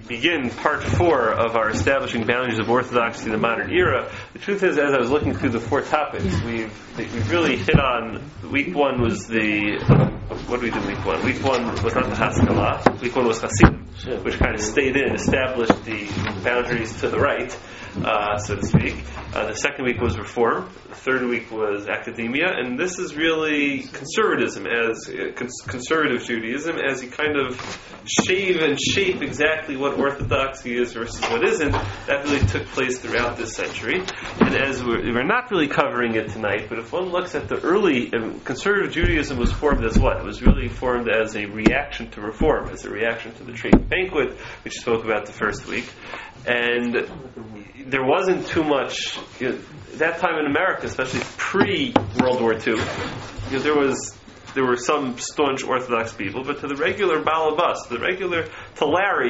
begin part 4 of our establishing boundaries of orthodoxy in the modern era. The truth is, as I was looking through the 4 topics, we've really hit on. Week 1 was what did we do week 1? Week 1 was not the Haskalah. Week 1 was Hasidim, which kind of stayed in, established the boundaries to the right, so to speak. The second week was Reform. The third week was Academia, and this is really conservatism, as conservative Judaism, as you kind of shave and shape exactly what orthodoxy is versus what isn't. That really took place throughout this century, and as we're not really covering it tonight, but if one looks at the early conservative Judaism was formed as what? It was really formed as a reaction to Reform, as a reaction to the Trade Banquet, which we spoke about the first week. And there wasn't too much, that time in America, especially pre-World War II, there were some staunch Orthodox people, but to the regular Balabas, to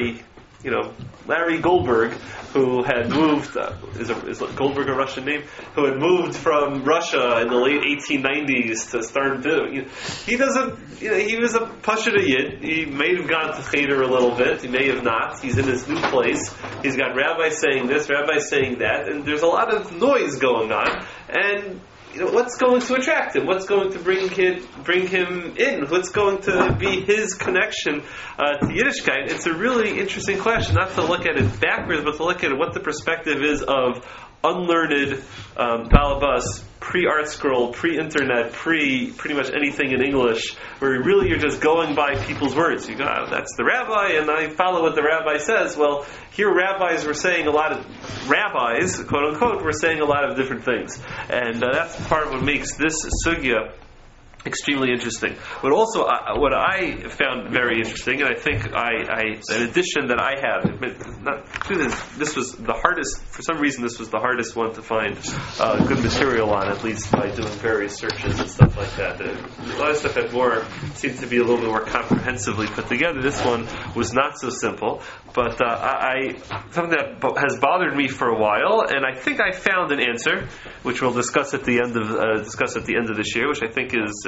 Larry Goldberg, who had moved, is Goldberg a Russian name? Who had moved from Russia in the late 1890s to start doing, he was a Pashut Yid. He may have gone to Cheder a little bit, he may have not. He's in his new place. He's got rabbis saying this, rabbis saying that, and there's a lot of noise going on, and what's going to attract him? What's going to bring him in? What's going to be his connection to Yiddishkeit? It's a really interesting question, not to look at it backwards, but to look at what the perspective is of unlearned Balabas, pre-Art Scroll, pre-Internet, pretty much anything in English, where really you're just going by people's words. You go, that's the rabbi, and I follow what the rabbi says. Well, here rabbis were saying rabbis, quote unquote, were saying a lot of different things. And that's part of what makes this sugya extremely interesting. But also, what I found very interesting, and I think an addition that I have, this was the hardest, for some reason this was the hardest one to find good material on, at least by doing various searches and stuff like that. A lot of stuff seemed to be a little bit more comprehensively put together. This one was not so simple, but something that has bothered me for a while, and I think I found an answer, which we'll discuss at the end of this year, which I think is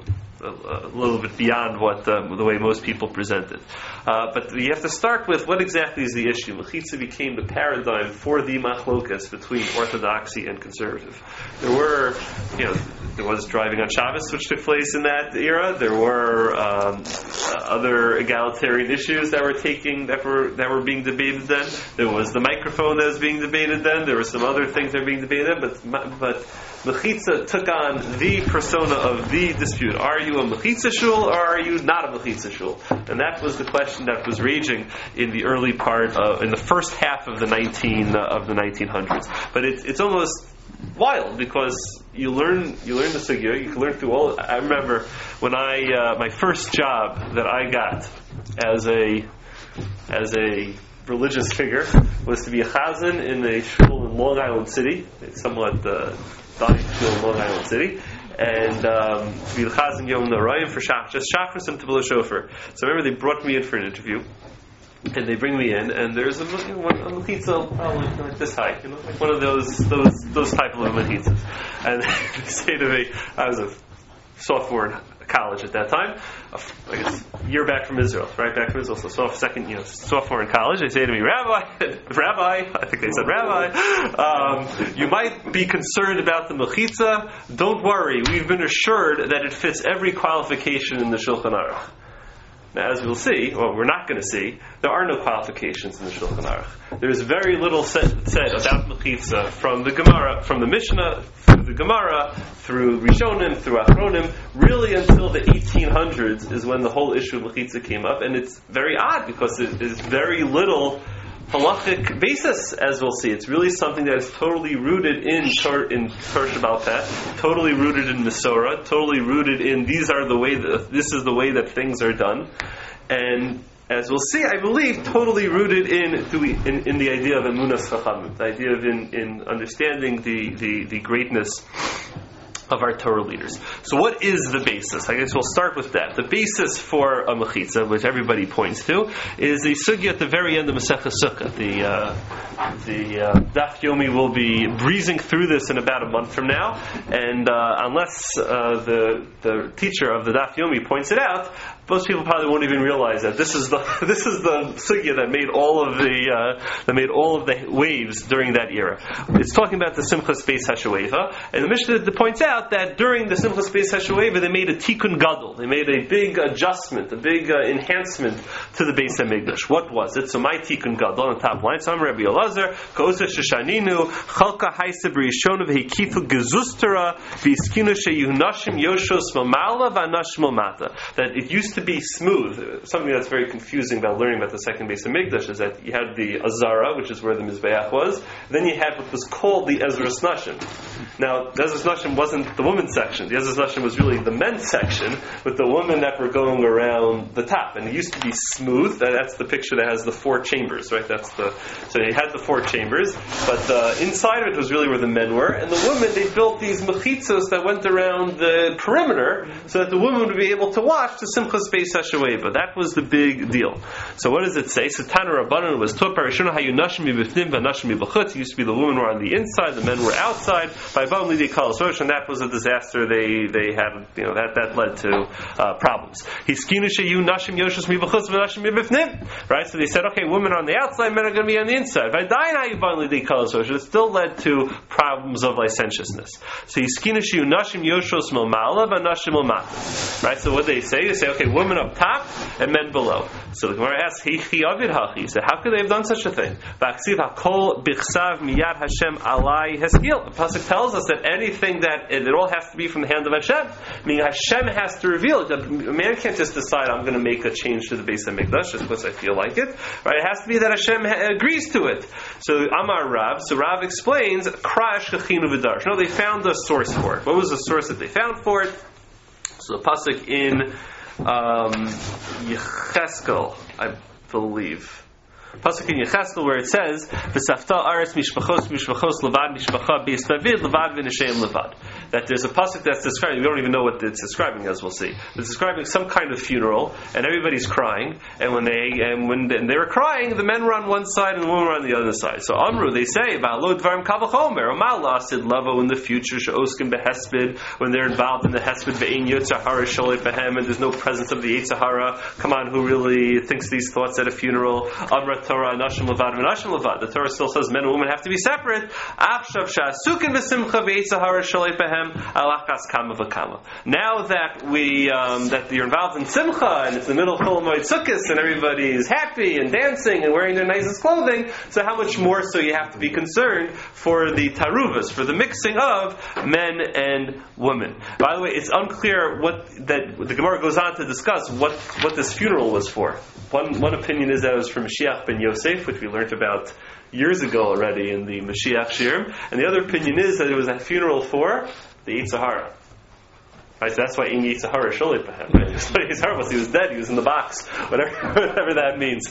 a little bit beyond what the way most people present it. But you have to start with what exactly is the issue. Mechitza became the paradigm for the machlokas between orthodoxy and conservative. There was driving on Shabbos, which took place in that era. There were other egalitarian issues that were being debated then. There was the microphone that was being debated then. There were some other things that were being debated, but Mechitza took on the persona of the dispute. Are you a Mechitza shul or are you not a Mechitza shul? And that was the question that was raging in the early part, in the first half of the 1900s. But it's almost wild because you learn the sugya. You can learn through all. I remember when my first job that I got as a religious figure was to be a chazan in a shul in Long Island City. It's somewhat dying shul in Long Island City. And to be the chazan yom narayim for just shachris and tabla shofar. So I remember they brought me in for an interview. And they bring me in, and there's a mechitza probably like this high, like one of those type of mechitzas. And they say to me, I was a sophomore in college at that time, I guess year back from Israel, so sophomore in college. They say to me, Rabbi, I think they said Rabbi, you might be concerned about the mechitza. Don't worry, we've been assured that it fits every qualification in the Shulchan Aruch. Now, as we'll see, or we're not going to see, there are no qualifications in the Shulchan Aruch. There is very little said about Mechitza from the Gemara, from the Mishnah, through the Gemara, through Rishonim, through Achronim, really until the 1800s is when the whole issue of Mechitza came up, and it's very odd because it is very little halachic basis, as we'll see. It's really something that is totally rooted in Torah Shebaal Peh, totally rooted in Masorah, totally rooted in this is the way that things are done, and as we'll see, I believe, totally rooted in the idea of emunas chachamim, the idea of in understanding the greatness of our Torah leaders. So what is the basis? I guess we'll start with that. The basis for a mechitza, which everybody points to, is the sugya at the very end of Masechah Sukkah. The Daf Yomi will be breezing through this in about a month from now, and unless the teacher of the Daf Yomi points it out, most people probably won't even realize that this is the sugya that made all of the waves during that era. It's talking about the Simchas Beis HaShoeva, and the Mishnah points out that during the Simchas Beis HaShoeva they made a tikkun gadol. They made a big adjustment, a big enhancement to the Beis HaMikdash. What was it? So my tikkun gadol on the top line. So I'm Rabbi Elazar. Kosa Sheshaninu Chalka Haisa B'Rishona V'Hikifu Gezustara V'Iskinu Sheyuhnashim Yoshos Mamala V'Anashim Mata. That it used to be smooth. Something that's very confusing about learning about the second Beis HaMikdash is that you had the Azara, which is where the Mizbeach was. Then you had what was called the Ezras Nashim. Now, the Ezras Nashim wasn't the women's section. The Ezras Nashim was really the men's section, with the women that were going around the top. And it used to be smooth. That's the picture that has the 4 chambers, right? So you had the 4 chambers, but inside of it was really where the men were. And the women, they built these mechitzos that went around the perimeter so that the women would be able to watch the Simchas Beis HaShoeva. That was the big deal. So what does it say? So Tana Rabbanan was taught by Rishona Hayu Nashim Mibifnim V'Nashim Mibachutz. It used to be the women were on the inside, the men were outside. By Bam Lidi Kalas Rosh, and that was a disaster. They had, that led to problems. Right? So they said, okay, women are on the outside, men are going to be on the inside. It still led to problems of licentiousness. So right? So what they say okay, women up top and men below. So the Gemara asks, he said, how could they have done such a thing? The pasuk tells us that anything that it all has to be from the hand of Hashem. Meaning Hashem has to reveal it. A man can't just decide I'm going to make a change to the Beis HaMikdash just because I feel like it. Right? It has to be that Hashem agrees to it. So Amar Rav. So Rav explains Krash Chachinu V'Darsh. No, they found a source for it. What was the source that they found for it? So the pasuk in Yecheskel, I believe. Pasuk in Yecheskel where it says V'safta aretz mishpachos levad mishpacha beis David levad v'nesheim levad. That there's a pasuk that's describing, we don't even know what it's describing, as we'll see. It's describing some kind of funeral, and everybody's crying, and when they were crying, the men were on one side and the women were on the other side. So Amru, they say, V'alo dvarim kavachomer, U'mal asid lavo in the future, she'oskim behesped, when they're involved in the hesped, ve'ein yotzahara sholei behem, and there's no presence of the Yitzhahara. Come on, who really thinks these thoughts at a funeral? Amra Torah, nashim levad, v'nashim levad. The Torah still says men and women have to be separate. Achshav sha'asukin v'simcha v'Yitzhahara sholei behem. Now that that you're involved in Simcha and it's the middle of Chol Moed Sukkos and everybody is happy and dancing and wearing their nicest clothing, so how much more so you have to be concerned for the taruvas, for the mixing of men and women. By the way, it's unclear that the Gemara goes on to discuss what this funeral was for. One opinion is that it was for Mashiach ben Yosef, which we learned about years ago already in the Mashiach Shirim, and the other opinion is that it was a funeral for the Yitzhahara. Right, so that's why in Yitzhahara Sholei Behem. Right? Yitzhahara was, he was dead, he was in the box, whatever that means.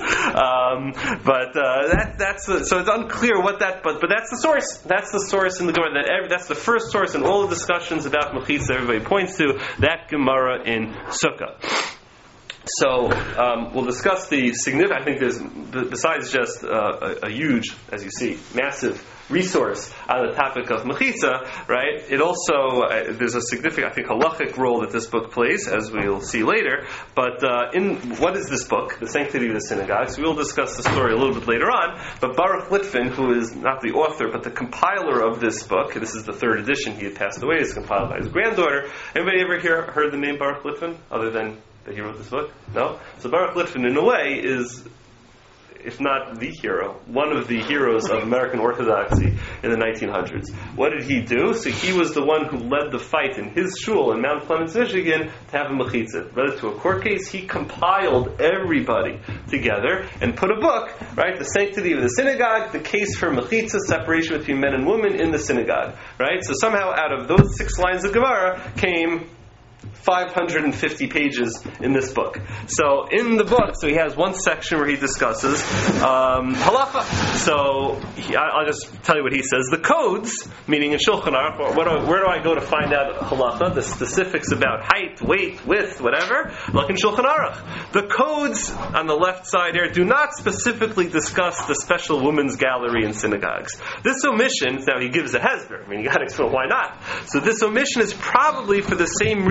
So it's unclear what that, but that's the source. That's the source in the Gemara. That's the first source in all the discussions about Mechitza everybody points to, that Gemara in Sukkah. So we'll discuss the significant. I think there's, besides just a huge, as you see, massive resource on the topic of Mechitza, right? It also there's a significant, I think, halachic role that this book plays, as we'll see later. But in what is this book, The Sanctity of the Synagogue? So we'll discuss the story a little bit later on. But Baruch Litvin, who is not the author but the compiler of this book, this is the 3rd edition. He had passed away. It's compiled by his granddaughter. Anybody ever heard the name Baruch Litvin other than that he wrote this book? No? So Baruch Litvin, in a way, is, if not the hero, one of the heroes of American Orthodoxy in the 1900s. What did he do? So he was the one who led the fight in his shul in Mount Clemens, Michigan, to have a mechitza. Led it to a court case. He compiled everybody together and put a book, right? The Sanctity of the Synagogue, the case for mechitza, separation between men and women in the synagogue, right? So somehow out of those 6 lines of Gemara came 550 pages in this book. So in the book, so he has one section where he discusses halacha. So I'll just tell you what he says. The codes, meaning in Shulchan Aruch, where do I go to find out halacha? The specifics about height, weight, width, whatever. Look in Shulchan Aruch. The codes on the left side here do not specifically discuss the special women's gallery in synagogues. This omission, now he gives a hesber. I mean, you got to explain why not. So this omission is probably for the same reason that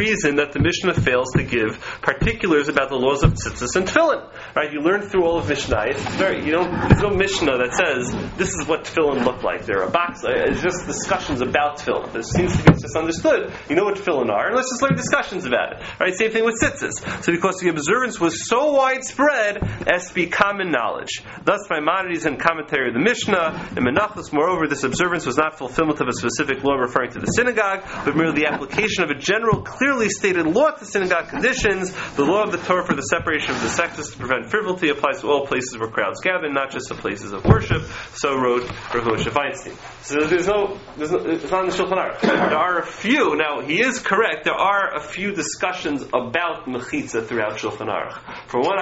that the Mishnah fails to give particulars about the laws of tzitzis and tefillin. Right? You learn through all of Mishnah. There's no Mishnah that says this is what tefillin look like. There are a box. It's just discussions about tefillin. There seems to be just understood. You know what tefillin are, and let's just learn discussions about it. Right? Same thing with tzitzis. So because the observance was so widespread as to be common knowledge. Thus, Maimonides in commentary of the Mishnah and Menachos, moreover, this observance was not fulfillment of a specific law referring to the synagogue, but merely the application of a general, clearly stated law to synagogue conditions. The law of the Torah for the separation of the sexes to prevent frivolity applies to all places where crowds gather, not just to places of worship. So wrote Rav Moshe Feinstein. So it's not in the Shulchan Aruch. There are a few. Now he is correct. There are a few discussions about mechitza throughout Shulchan Aruch. From what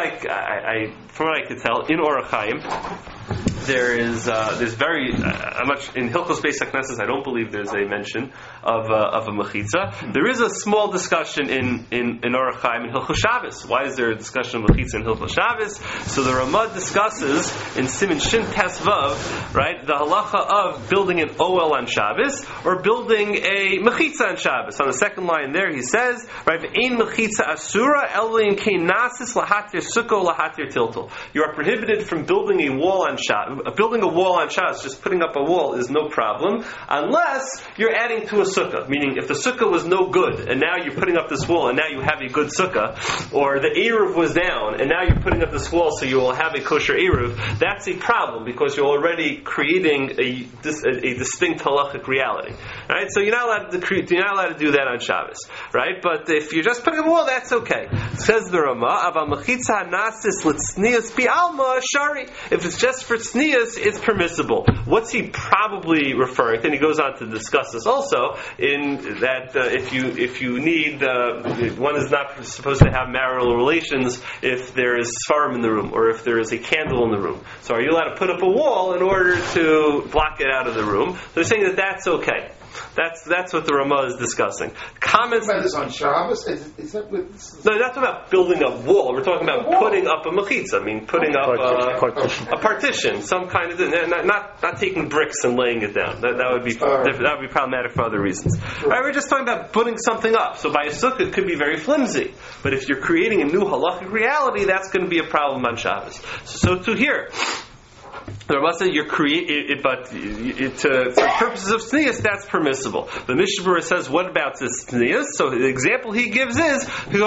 I could tell, in Orach Chaim, there's very much in Hilchos Beis HaKnesses. I don't believe there's a mention of a mechitza. There is a small discussion in Orach Chaim in Hilchos Shabbos. Why is there a discussion of mechitza in Hilchos Shabbos? So the Ramah discusses in Siman Shin Tes Vav, right, the halacha of building an Oel on Shabbos or building a mechitza on Shabbos. On the second line there, he says, right, "Ein mechitza asura elin kein nasis lahatir sukkah lahatir tiltul." You are prohibited from building a wall on Shabbos. Building a wall on Shabbos, just putting up a wall, is no problem, unless you're adding to a sukkah. Meaning, if the sukkah was no good, and now you're putting up this wall, and now you have a good sukkah, or the Eruv was down, and now you're putting up this wall, so you will have a kosher Eruv, that's a problem, because you're already creating a distinct halachic reality. Right? So you're not allowed to do that on Shabbos. Right? But if you're just putting up a wall, that's okay. Says the Ramah, "Aval mechitza hanasis l'tznius pi alma shari." If it's just for tznius, it's permissible. What's he probably referring to? And he goes on to discuss this also in that if you need one is not supposed to have marital relations if there is svarim in the room or if there is a candle in the room. So are you allowed to put up a wall in order to block it out of the room? So they're saying that that's okay. That's what the Ramah is discussing. Comments about this on Shabbos? Is that what this is? No, not talking about building a wall. We're talking about putting up a mechitza. I mean, putting up a partition, some kind of not taking bricks and laying it down. That would be problematic for other reasons. Right? We're just talking about putting something up. So by a sukkah, it could be very flimsy. But if you're creating a new halachic reality, that's going to be a problem on Shabbos. So to here. The Ramah said you're creating, but for purposes of tznius, that's permissible. The Mishnah Berurah says, what about this tznius? So the example he gives is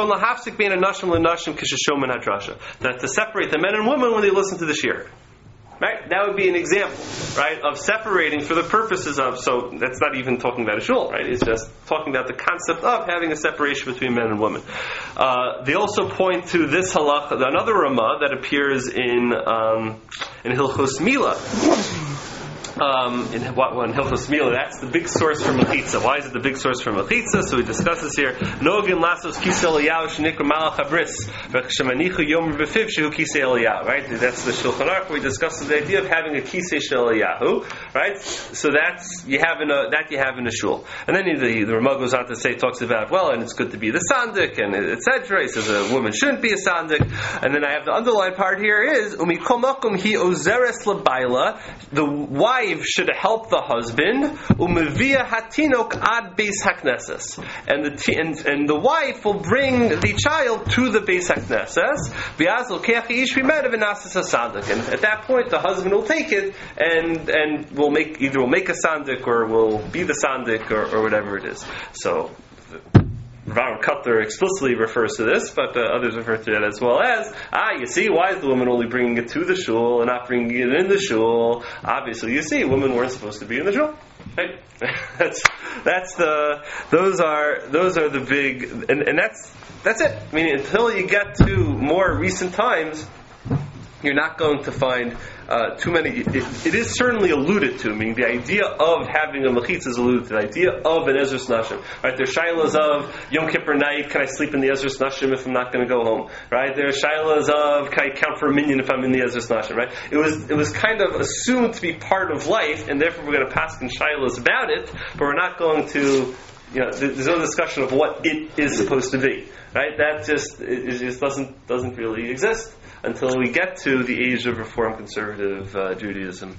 that to separate the men and women when they listen to the shir. Right? That would be an example, right, of separating for the purposes of, so that's not even talking about a shul, right? It's just talking about the concept of having a separation between men and women. They also point to this halacha, another Ramah that appears in Hilchos Milah. In Hilchos Milah, that's the big source for mechitza. Why is it the big source for mechitza? So he discusses here. Nogin lasos kisei Eliyahu shenikra malach habris v'shemanichu yomer b'fiv shehu kisei Eliyahu. Right? That's the Shulchan Aruch where he discusses the idea of having a kisei shel Eliyahu. Right? So you have in a shul. And then the Ramah goes on to say, talks about, well, and it's good to be the sandik and etc. He says a woman shouldn't be a sandik. And then I have the underlined part here is umikol makom hi ozeres labayla. The wife should help the husband, umevia hatinok ad beis hakneses, and the wife will bring the child to the beis hakneses. And at that point, the husband will take it and will make a sandik or will be the sandik or whatever it is. So. Rav Kotler explicitly refers to this, but others refer to it as well as, you see, why is the woman only bringing it to the shul and not bringing it in the shul? Obviously, you see, women weren't supposed to be in the shul. Right? Those are the big, and that's it. I mean, until you get to more recent times, you're not going to find too many. It is certainly alluded to. I mean, the idea of having a mechitza is alluded to. The idea of an Ezras Nashim. Right? There's shilas of Yom Kippur night. Can I sleep in the Ezras Nashim if I'm not going to go home? Right? There's shilas of can I count for a minyan if I'm in the Ezras Nashim? Right? It was kind of assumed to be part of life, and therefore we're going to pass in shilas about it, but we're not going to. There's no discussion of what it is supposed to be. Right? That just doesn't really exist until we get to the age of Reform Conservative Judaism,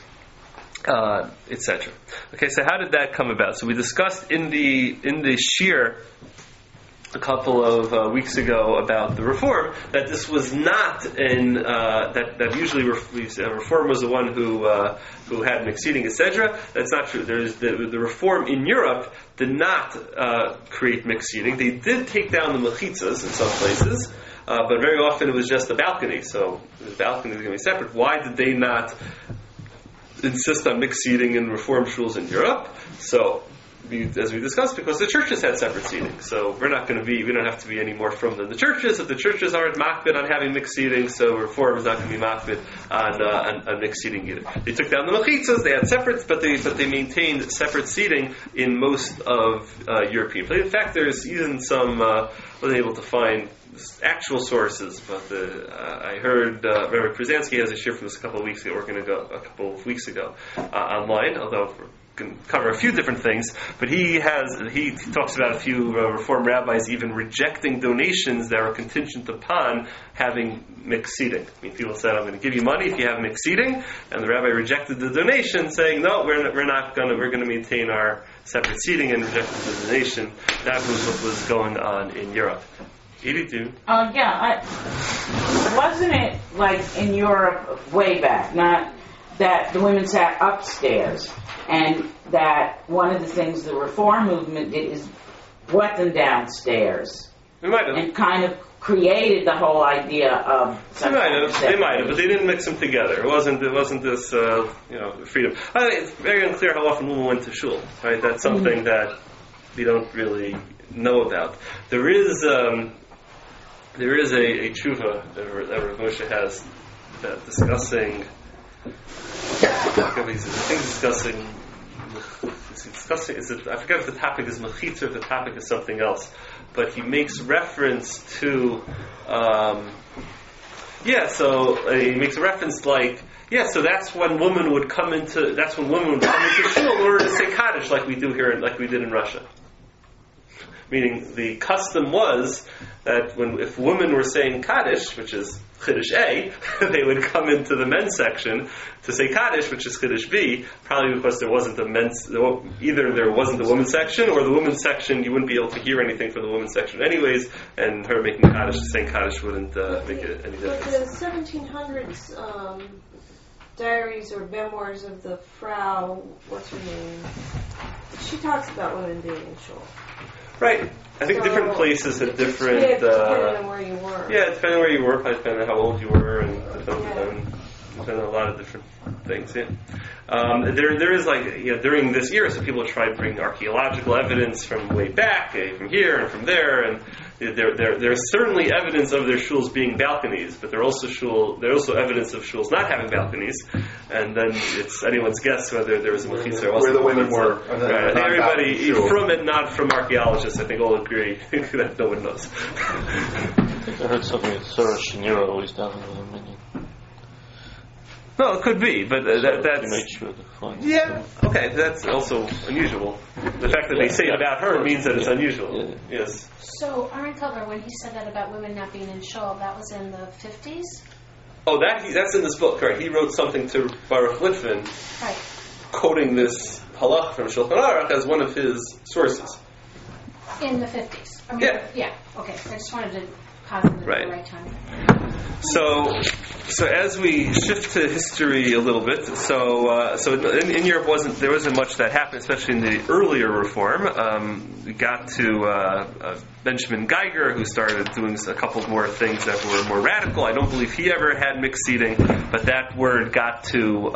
etc. Okay, so how did that come about? So we discussed in the shir a couple of weeks ago about the reform, that this was not that usually reform was the one who had mixed seating, etc. That's not true. There's the reform in Europe did not create mixed seating. They did take down the mechitzas in some places, but very often it was just a balcony. So the balcony is going to be separate. Why did they not insist on mixed seating in reform shuls in Europe? So, as we discussed, because the churches had separate seating, so we don't have to be any more from than the churches. If the churches aren't makbid on having mixed seating, so reform is not going to be makbid on mixed seating either. They took down the mechitzas, they had separates, but they maintained separate seating in most of European places. In fact, there's even some, wasn't able to find actual sources, but I heard Rabbi Krzansky has a shir from this a couple of weeks ago, online, although can cover a few different things, but he talks about a few Reform rabbis even rejecting donations that are contingent upon having mixed seating. I mean, people said, "I'm going to give you money if you have mixed seating," and the rabbi rejected the donation, saying, "No, we're going to maintain our separate seating," and rejected the donation. That was what was going on in Europe. Wasn't it like in Europe way back? Not that the women sat upstairs. And that one of the things the reform movement did is brought them downstairs. They might have. And kind of created the whole idea of... They might have, but they didn't mix them together. It wasn't this, freedom. It's very unclear how often women went to shul, right? That's something that we don't really know about. There is a tshuva that Rav Moshe has discussing... I forget if the topic is mechitza or if the topic is something else, but he makes reference to he makes a reference so that's when women would come into shul in order to say Kaddish like we do here, like we did in Russia. Meaning the custom was that if women were saying Kaddish, which is Chiddush A, they would come into the men's section to say Kaddish, which is Chiddush B, probably because there wasn't either there wasn't the women's section, or the women's section, you wouldn't be able to hear anything from the women's section anyways, and her making Kaddish, saying Kaddish wouldn't make any difference. But the 1700s diaries or memoirs of the Frau, what's her name, she talks about women being in shul. Right. I think different places had different... depending on where you were. Yeah, depending on where you were, probably depending on how old you were, and depending on a lot of different things, yeah. There is during this year, so people try to bring archaeological evidence from way back, from here and from there, and there's certainly evidence of their shuls being balconies, but there's also evidence of shuls not having balconies, and then it's anyone's guess whether there was a mechitza or where the women were. Right. Everybody from and not from archaeologists, I think, all agree that no one knows. I heard something that Sarah Shanira always down in the minion. No, it could be, but that's... To make sure to find okay, that's also unusual. The fact that they say it about her means that it's unusual. Yeah. Yes. So, Aaron Kover, when he said that about women not being in shul, that was in the 50s? Oh, that's in this book, right? He wrote something to Baruch Litvin, right, quoting this halach from Shulchan Aruch as one of his sources. In the 50s? I mean, yeah, okay. I just wanted to positive at the right time. So as we shift to history a little bit, so in Europe there wasn't much that happened, especially in the earlier reform. We got to Benjamin Geiger, who started doing a couple more things that were more radical. I don't believe he ever had mixed seating, but that word got to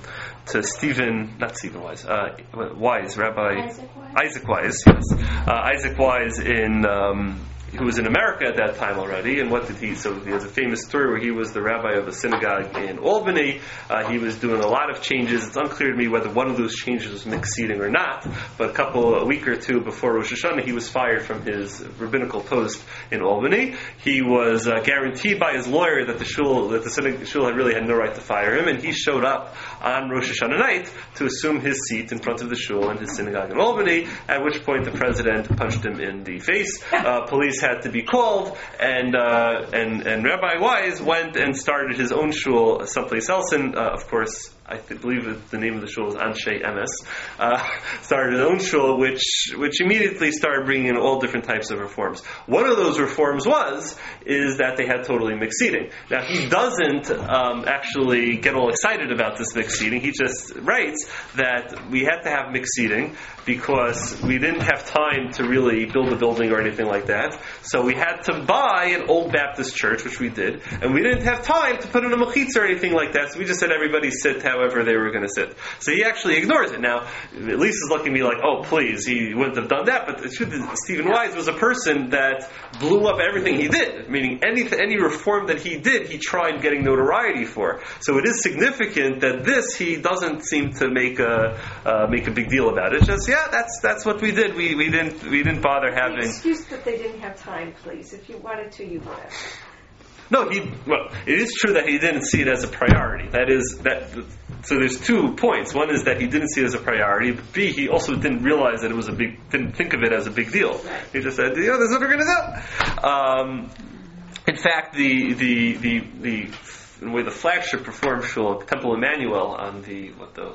Isaac Wise, yes. Isaac Wise who was in America at that time already, and what did he? So he has a famous story where he was the rabbi of a synagogue in Albany. He was doing a lot of changes. It's unclear to me whether one of those changes was mixed seating or not. But a week or two before Rosh Hashanah, he was fired from his rabbinical post in Albany. He was guaranteed by his lawyer that the shul really had no right to fire him, and he showed up on Rosh Hashanah night to assume his seat in front of the shul in his synagogue in Albany. At which point the president punched him in the face. Police had to be called, and Rabbi Wise went and started his own shul someplace else, and of course believe that the name of the shul was Anshe Emes, started his own shul, which immediately started bringing in all different types of reforms. One of those reforms is that they had totally mixed seating. Now, he doesn't actually get all excited about this mixed seating. He just writes that we had to have mixed seating because we didn't have time to really build a building or anything like that. So we had to buy an old Baptist church, which we did, and we didn't have time to put in a mechitza or anything like that, so we just said everybody sit however they were going to sit. So he actually ignores it. Now, at least he's looking at me like, oh, please, he wouldn't have done that, but the truth is, Stephen Wise was a person that blew up everything he did, meaning any reform that he did, he tried getting notoriety for. So it is significant that this, he doesn't seem to make a big deal about it. It's just, yeah, that's what we did. We didn't bother having... The excuse that they didn't have time, please. If you wanted to, you would have. No, it is true that he didn't see it as a priority. So there's 2 points. One is that he didn't see it as a priority, but B, he also didn't realize that didn't think of it as a big deal. He just said, this is what we're going to do. In fact, the way the flagship Reform shul, Temple Emmanuel, on the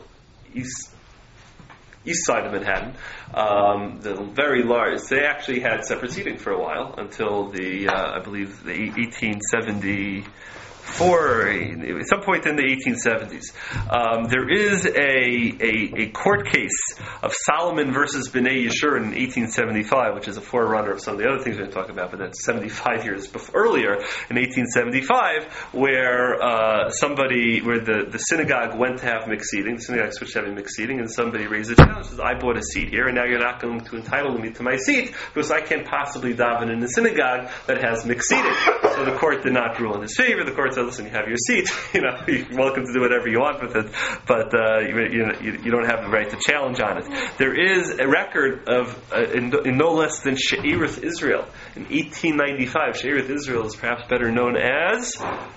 east side of Manhattan, the very large, they actually had separate seating for a while until I believe the 1874, at some point in the 1870s. There is a court case of Solomon versus B'nai Yeshurun in 1875, which is a forerunner of some of the other things we're going to talk about, but that's 75 years earlier, in 1875, where the synagogue went to have mixed seating, the synagogue switched to having mixed seating, and somebody raised a challenge, says, I bought a seat here, and now you're not going to entitle me to my seat, because I can't possibly daven in a synagogue that has mixed seating. So the court did not rule in his favor. The court said, listen, you have your seat, you're welcome to do whatever you want with it, but you don't have the right to challenge on it. There is a record of, in no less than She'irith Israel, in 1895. She'irith Israel is perhaps better known as...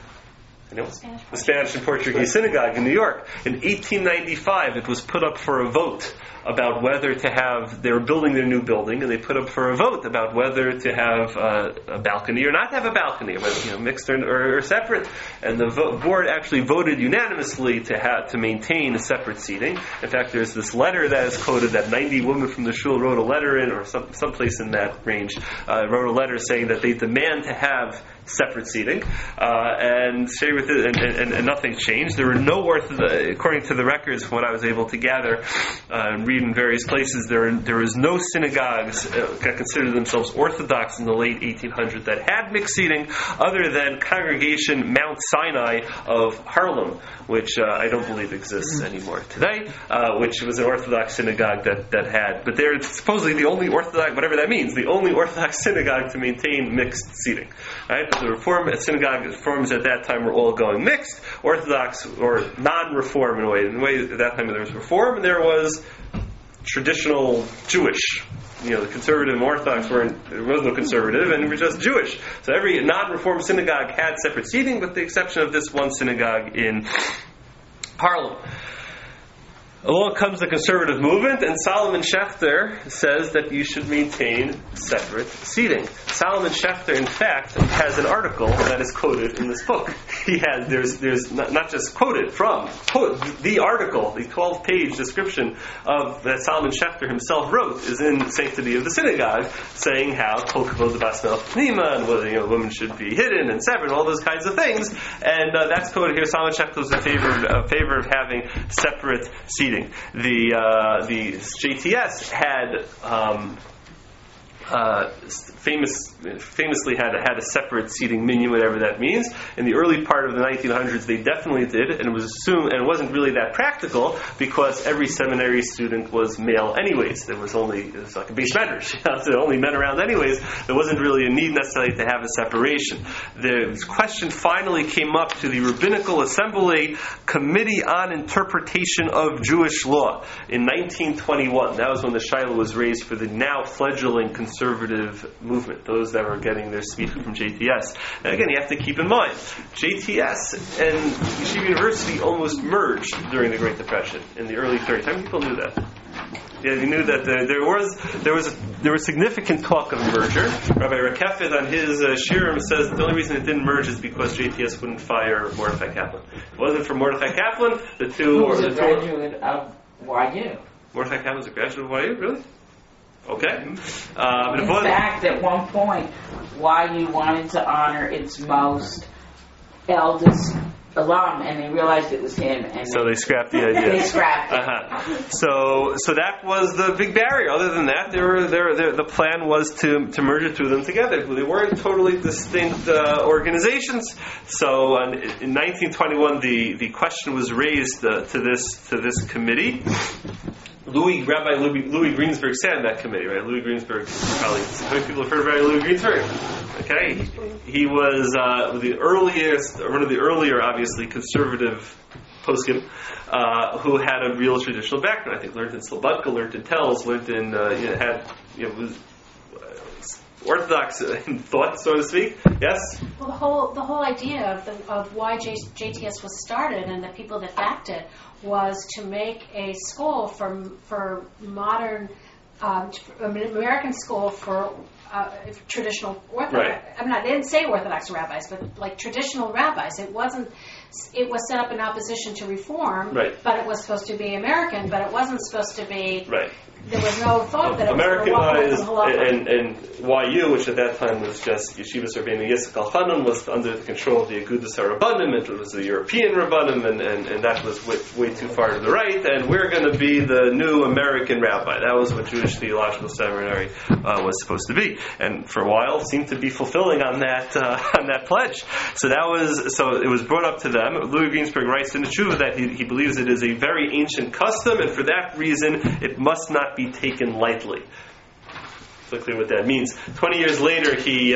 the Spanish and Portuguese synagogue in New York. In 1895, it was put up for a vote about whether to have, they were building their new building, and they put up for a vote about whether to have a balcony or not have a balcony, whether mixed or separate. And the board actually voted unanimously to maintain a separate seating. In fact, there's this letter that is quoted that 90 women from the shul wrote a letter in, or someplace in that range, wrote a letter saying that they demand to have separate seating, and nothing changed. There were no according to the records, from what I was able to gather and read in various places, there was no synagogues that considered themselves Orthodox in the late 1800s that had mixed seating, other than Congregation Mount Sinai of Harlem, which I don't believe exists anymore today, which was an Orthodox synagogue that had, but they're supposedly the only Orthodox, whatever that means, the only Orthodox synagogue to maintain mixed seating. Right? The synagogue reforms at that time were all going mixed, Orthodox or non-reform in a way. In a way, at that time there was reform and there was traditional Jewish. The conservative and Orthodox there was no conservative, and we're just Jewish. So every non-reform synagogue had separate seating, with the exception of this one synagogue in Harlem. Along comes the conservative movement, and Solomon Schechter says that you should maintain separate seating. Solomon Schechter, in fact, has an article that is quoted in this book. There's not just quoted from, the article, the 12-page description of that Solomon Schechter himself wrote is in Sanctity of the Synagogue, saying how Kol Kavod Basmel Pnima, and women should be hidden and severed, all those kinds of things. And that's quoted here. Solomon Schechter was in favor of having separate seating. The JTS had famously had a separate seating menu, whatever that means. In the early part of the 1900s, they definitely did, and it was assumed, and it wasn't really that practical because every seminary student was male anyways. It was like a base medrash, so only men around anyways. There wasn't really a need necessarily to have a separation. The question finally came up to the Rabbinical Assembly Committee on Interpretation of Jewish Law in 1921. That was when the Shiloh was raised for the now fledgling conservative movement, those that were getting their speech from JTS. And again, you have to keep in mind, JTS and Yeshiva University almost merged during the Great Depression in the early 30s. How many people knew that? Yeah, he knew that there was significant talk of merger. Rabbi Rekefet on his shirim says that the only reason it didn't merge is because JTS wouldn't fire Mordechai Kaplan. If it wasn't for Mordechai Kaplan, the two. Who was a graduate of YU. Mordechai Kaplan was a graduate of YU, really? Okay. In fact, at one point, YU wanted to honor its most eldest alum, and they realized it was him. And so they scrapped the idea. They scrapped it. So that was the big barrier. Other than that, the plan was to merge the two of them together. They weren't totally distinct organizations. So in 1921, the question was raised to this committee. Rabbi Louis Greensburg sat in that committee, right? Louis Greensburg, probably how many people have heard of Rabbi Louis Greensburg? Okay, he was one of the earlier, obviously conservative poskim, who had a real traditional background. I think learned in Slobodka, learned in Telz, learned in was orthodox in thought, so to speak. Yes. Well, the whole idea of why JTS was started and the people that backed it was to make a school for modern American school for traditional Orthodox. Right. I mean, they didn't say Orthodox rabbis, but like traditional rabbis. It was set up in opposition to reform, right. But it was supposed to be American, but it wasn't supposed to be. Right. There was no thought that it Americanized was going to and YU, which at that time was just Yeshiva Rabbeinu Yitzchak Al-Hanan, was under the control of the Agudas HaRabbanim. It was the European Rabbanim, and that was way too far to the right. And we're going to be the new American rabbi. That was what Jewish Theological Seminary was supposed to be, and for a while seemed to be fulfilling on that pledge. So it was brought up to them. Louis Greensburg writes in the Tshuva that he believes it is a very ancient custom, and for that reason it must not be taken lightly. It's clear what that means. 20 years later, he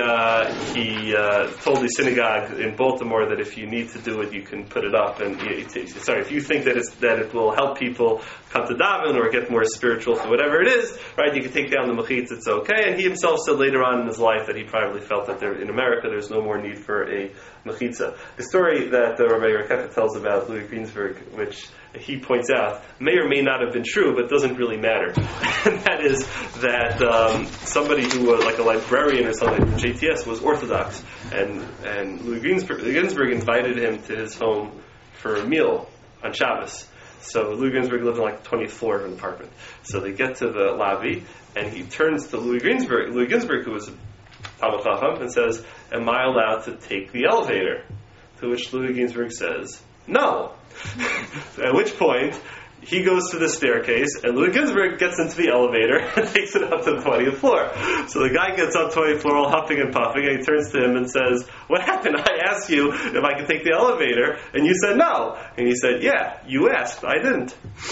told the synagogue in Baltimore that if you need to do it, you can put it up. And if you think that it will help people come to daven or get more spiritual, so whatever it is, right? You can take down the mechitza. It's okay. And he himself said later on in his life that he probably felt that in America there's no more need for a mechitza. The story that Rabbi Rekefet tells about Louis Greensburg, which he points out, may or may not have been true, but doesn't really matter. And that is that somebody who was like a librarian or something from JTS was Orthodox, and Louis Ginsburg invited him to his home for a meal on Shabbos. So Louis Ginsburg lived on like the 20th floor of an apartment. So they get to the lobby, and he turns to Louis Ginsburg, who was a Talmid Chacham, and says, "Am I allowed to take the elevator?" To which Louis Ginsburg says, "No." At which point, he goes to the staircase, and Louis Ginsburg gets into the elevator and takes it up to the 20th floor. So the guy gets up 20th floor all huffing and puffing, and he turns to him and says, "What happened? I asked you if I could take the elevator, and you said no." And he said, "Yeah, you asked. I didn't."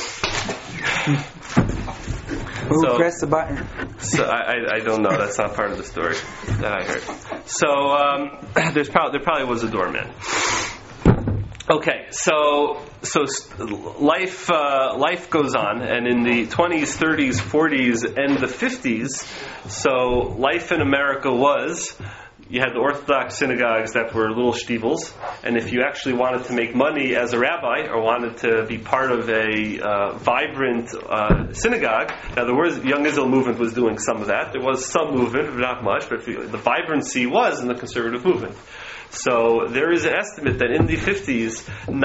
Who pressed the button? So I don't know. That's not part of the story that I heard. So there probably was a doorman. Okay, so life goes on, and in the 20s, 30s, 40s, and the 50s, so life in America was, you had the Orthodox synagogues that were little shtibels, and if you actually wanted to make money as a rabbi or wanted to be part of a vibrant synagogue, now the Young Israel movement was doing some of that. There was some movement, but not much, but the vibrancy was in the conservative movement. So there is an estimate that in the 50s,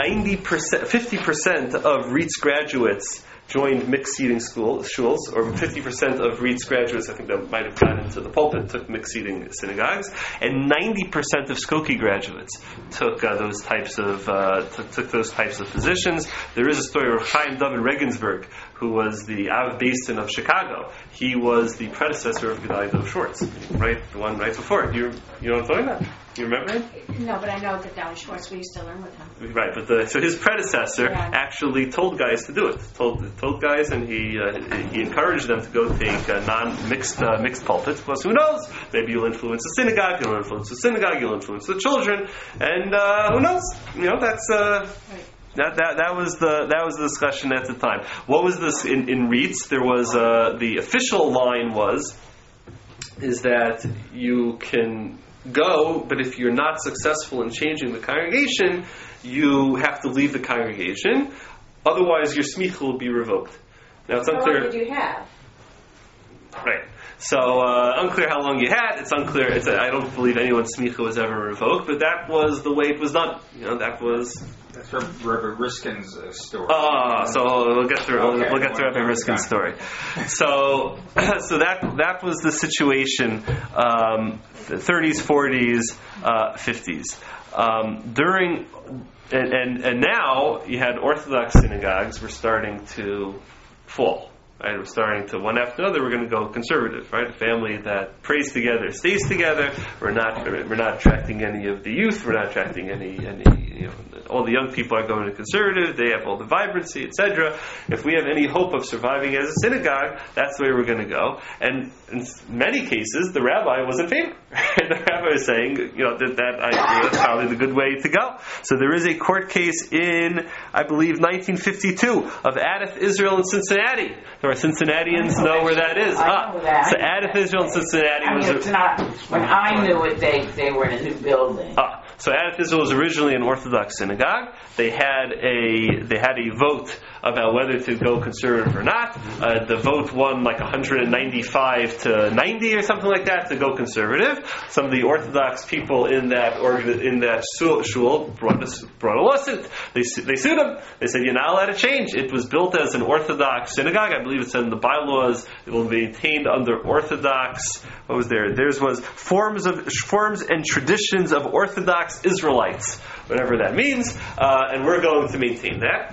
50% of REITs graduates joined mixed seating shuls, or 50% of REITs graduates, I think that might have gotten into the pulpit, took mixed seating synagogues, and 90% of Skokie graduates took those types of positions. There is a story of Chaim David Regensburg, who was the Av Beis Din of Chicago. He was the predecessor of Gedaliah Dov Schwartz, right? The one right before. You know what I'm talking about? You remember him? No, but I know that Gedaliah Schwartz. We used to learn with him. Right, but so his predecessor actually told guys to do it. Told guys, and he encouraged them to go take mixed pulpits. Plus, who knows? Maybe you'll influence the synagogue. You'll influence the synagogue. You'll influence the children, and who knows? That's. Right. That was the discussion at the time. What was this in REITs? There was the official line is that you can go, but if you're not successful in changing the congregation, you have to leave the congregation. Otherwise, your smicha will be revoked. Now it's How long unclear. did you have? Right. So unclear how long you had. It's unclear. I don't believe anyone's smicha was ever revoked, but that was the way it was done. That was. That's Rabbi Riskin's story. So we'll get through. Okay. We'll get through Rabbi Riskin's story. So that was the situation. The 30s, 40s, 50s. During and now you had Orthodox synagogues were starting to fall. Right, we're starting to one after another. We're going to go conservative, right? A family that prays together stays together. We're not attracting any of the youth. We're not attracting any. All the young people are going to conservative. They have all the vibrancy, etc. If we have any hope of surviving as a synagogue, that's the way we're going to go. And in many cases, the rabbi was in favor. The rabbi was saying, that's probably the good way to go. So there is a court case in, I believe, 1952 of Adif Israel in Cincinnati. Our Cincinnatians know where that is. I know that. So Adif Israel in Cincinnati it's not. When I knew it, they were in a new building. So Adif Israel was originally an Orthodox synagogue. They had a vote about whether to go conservative or not. The vote won like 195 to 90 or something like that to go conservative. Some of the Orthodox people in that shul brought a lawsuit. They sued them. They said, you're not allowed to change. It was built as an Orthodox synagogue. I believe it said in the bylaws it will be maintained under Orthodox. What was there? Theirs was forms and traditions of Orthodox Israelites, whatever that means. And we're going to maintain that.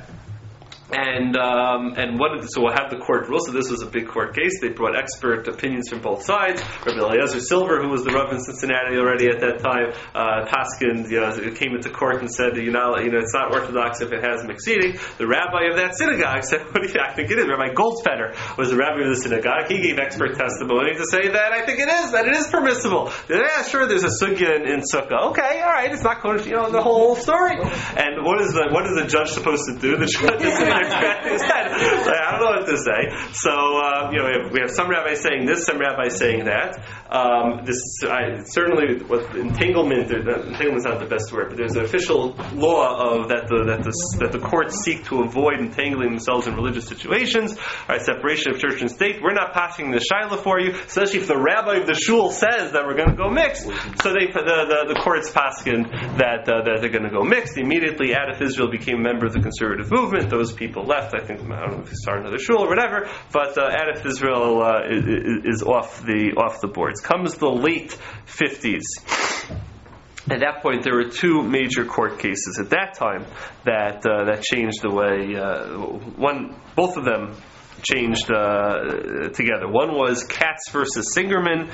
So we'll have the court rule. So this was a big court case. They brought expert opinions from both sides. Rabbi Eliezer Silver, who was the Rav in Cincinnati already at that time, Paskin, came into court and said, it's not Orthodox if it has mixed eating. The rabbi of that synagogue said, "What do you? I think it is." Rabbi Goldfeder was the rabbi of the synagogue. He gave expert testimony to say that I think it is permissible. Yeah, sure. There's a sugya in Sukkah. Okay, all right. It's not going to, the whole story. And what is the judge supposed to do? The judge is I don't know what to say. So we have some rabbis saying this, some rabbis saying that. Certainly, entanglement is not the best word, but there's an official law of that the courts seek to avoid entangling themselves in religious situations. Right, separation of church and state. We're not passing the shaila for you, especially if the rabbi of the shul says that we're going to go mixed. So the courts paskin that they're going to go mixed. Immediately, Adif Israel became a member of the conservative movement. Those people left. I don't know if he started another shul or whatever, but Adif Israel is off the boards. Comes the late 50s. At that point, there were two major court cases at that time that changed the way. Both of them changed together. One was Katz versus Singerman.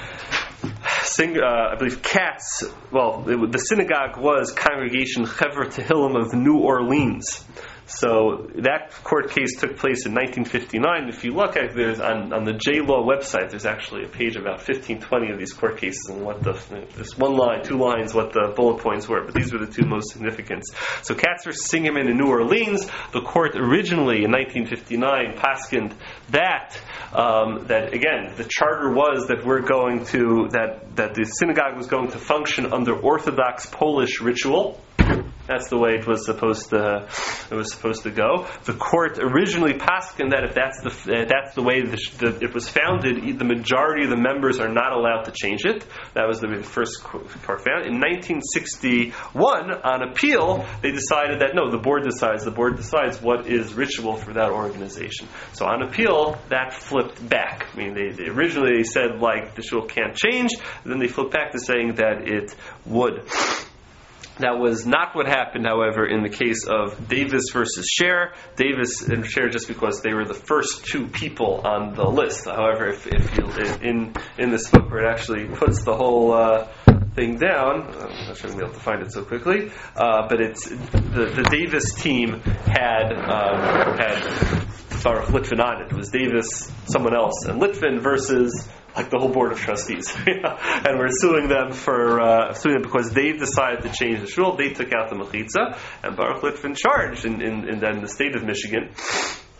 I believe Katz. The synagogue was Congregation Chevra Tehillim of New Orleans. So that court case took place in 1959. If you look at there's on the J-Law website, there's actually a page about 15, 20 of these court cases and this one line, 2 lines, what the bullet points were. But these were the two most significant. So Katz versus Singerman in New Orleans, the court originally in 1959 paskined that again the charter was that we're going to that the synagogue was going to function under Orthodox Polish ritual. That's the way it was supposed to go. The court originally paskined that if that's the way it was founded, the majority of the members are not allowed to change it. That was the way the first court found. In 1961, on appeal, they decided that no, the board decides what is ritual for that organization. So on appeal, that flipped back. I mean, they originally said like the shul can't change, and then they flipped back to saying that it would. That was not what happened, however, in the case of Davis versus Scher. Davis and Scher, just because they were the first two people on the list. However, if you in this book where it actually puts the whole thing down, I'm not sure I'm going to be able to find it so quickly, but it's the Davis team had Baruch Litvin on it. It was Davis, someone else, and Litvin versus like the whole board of trustees, and we're suing them because they decided to change the shul. They took out the mechitza, and Baruch Litvin charged in the state of Michigan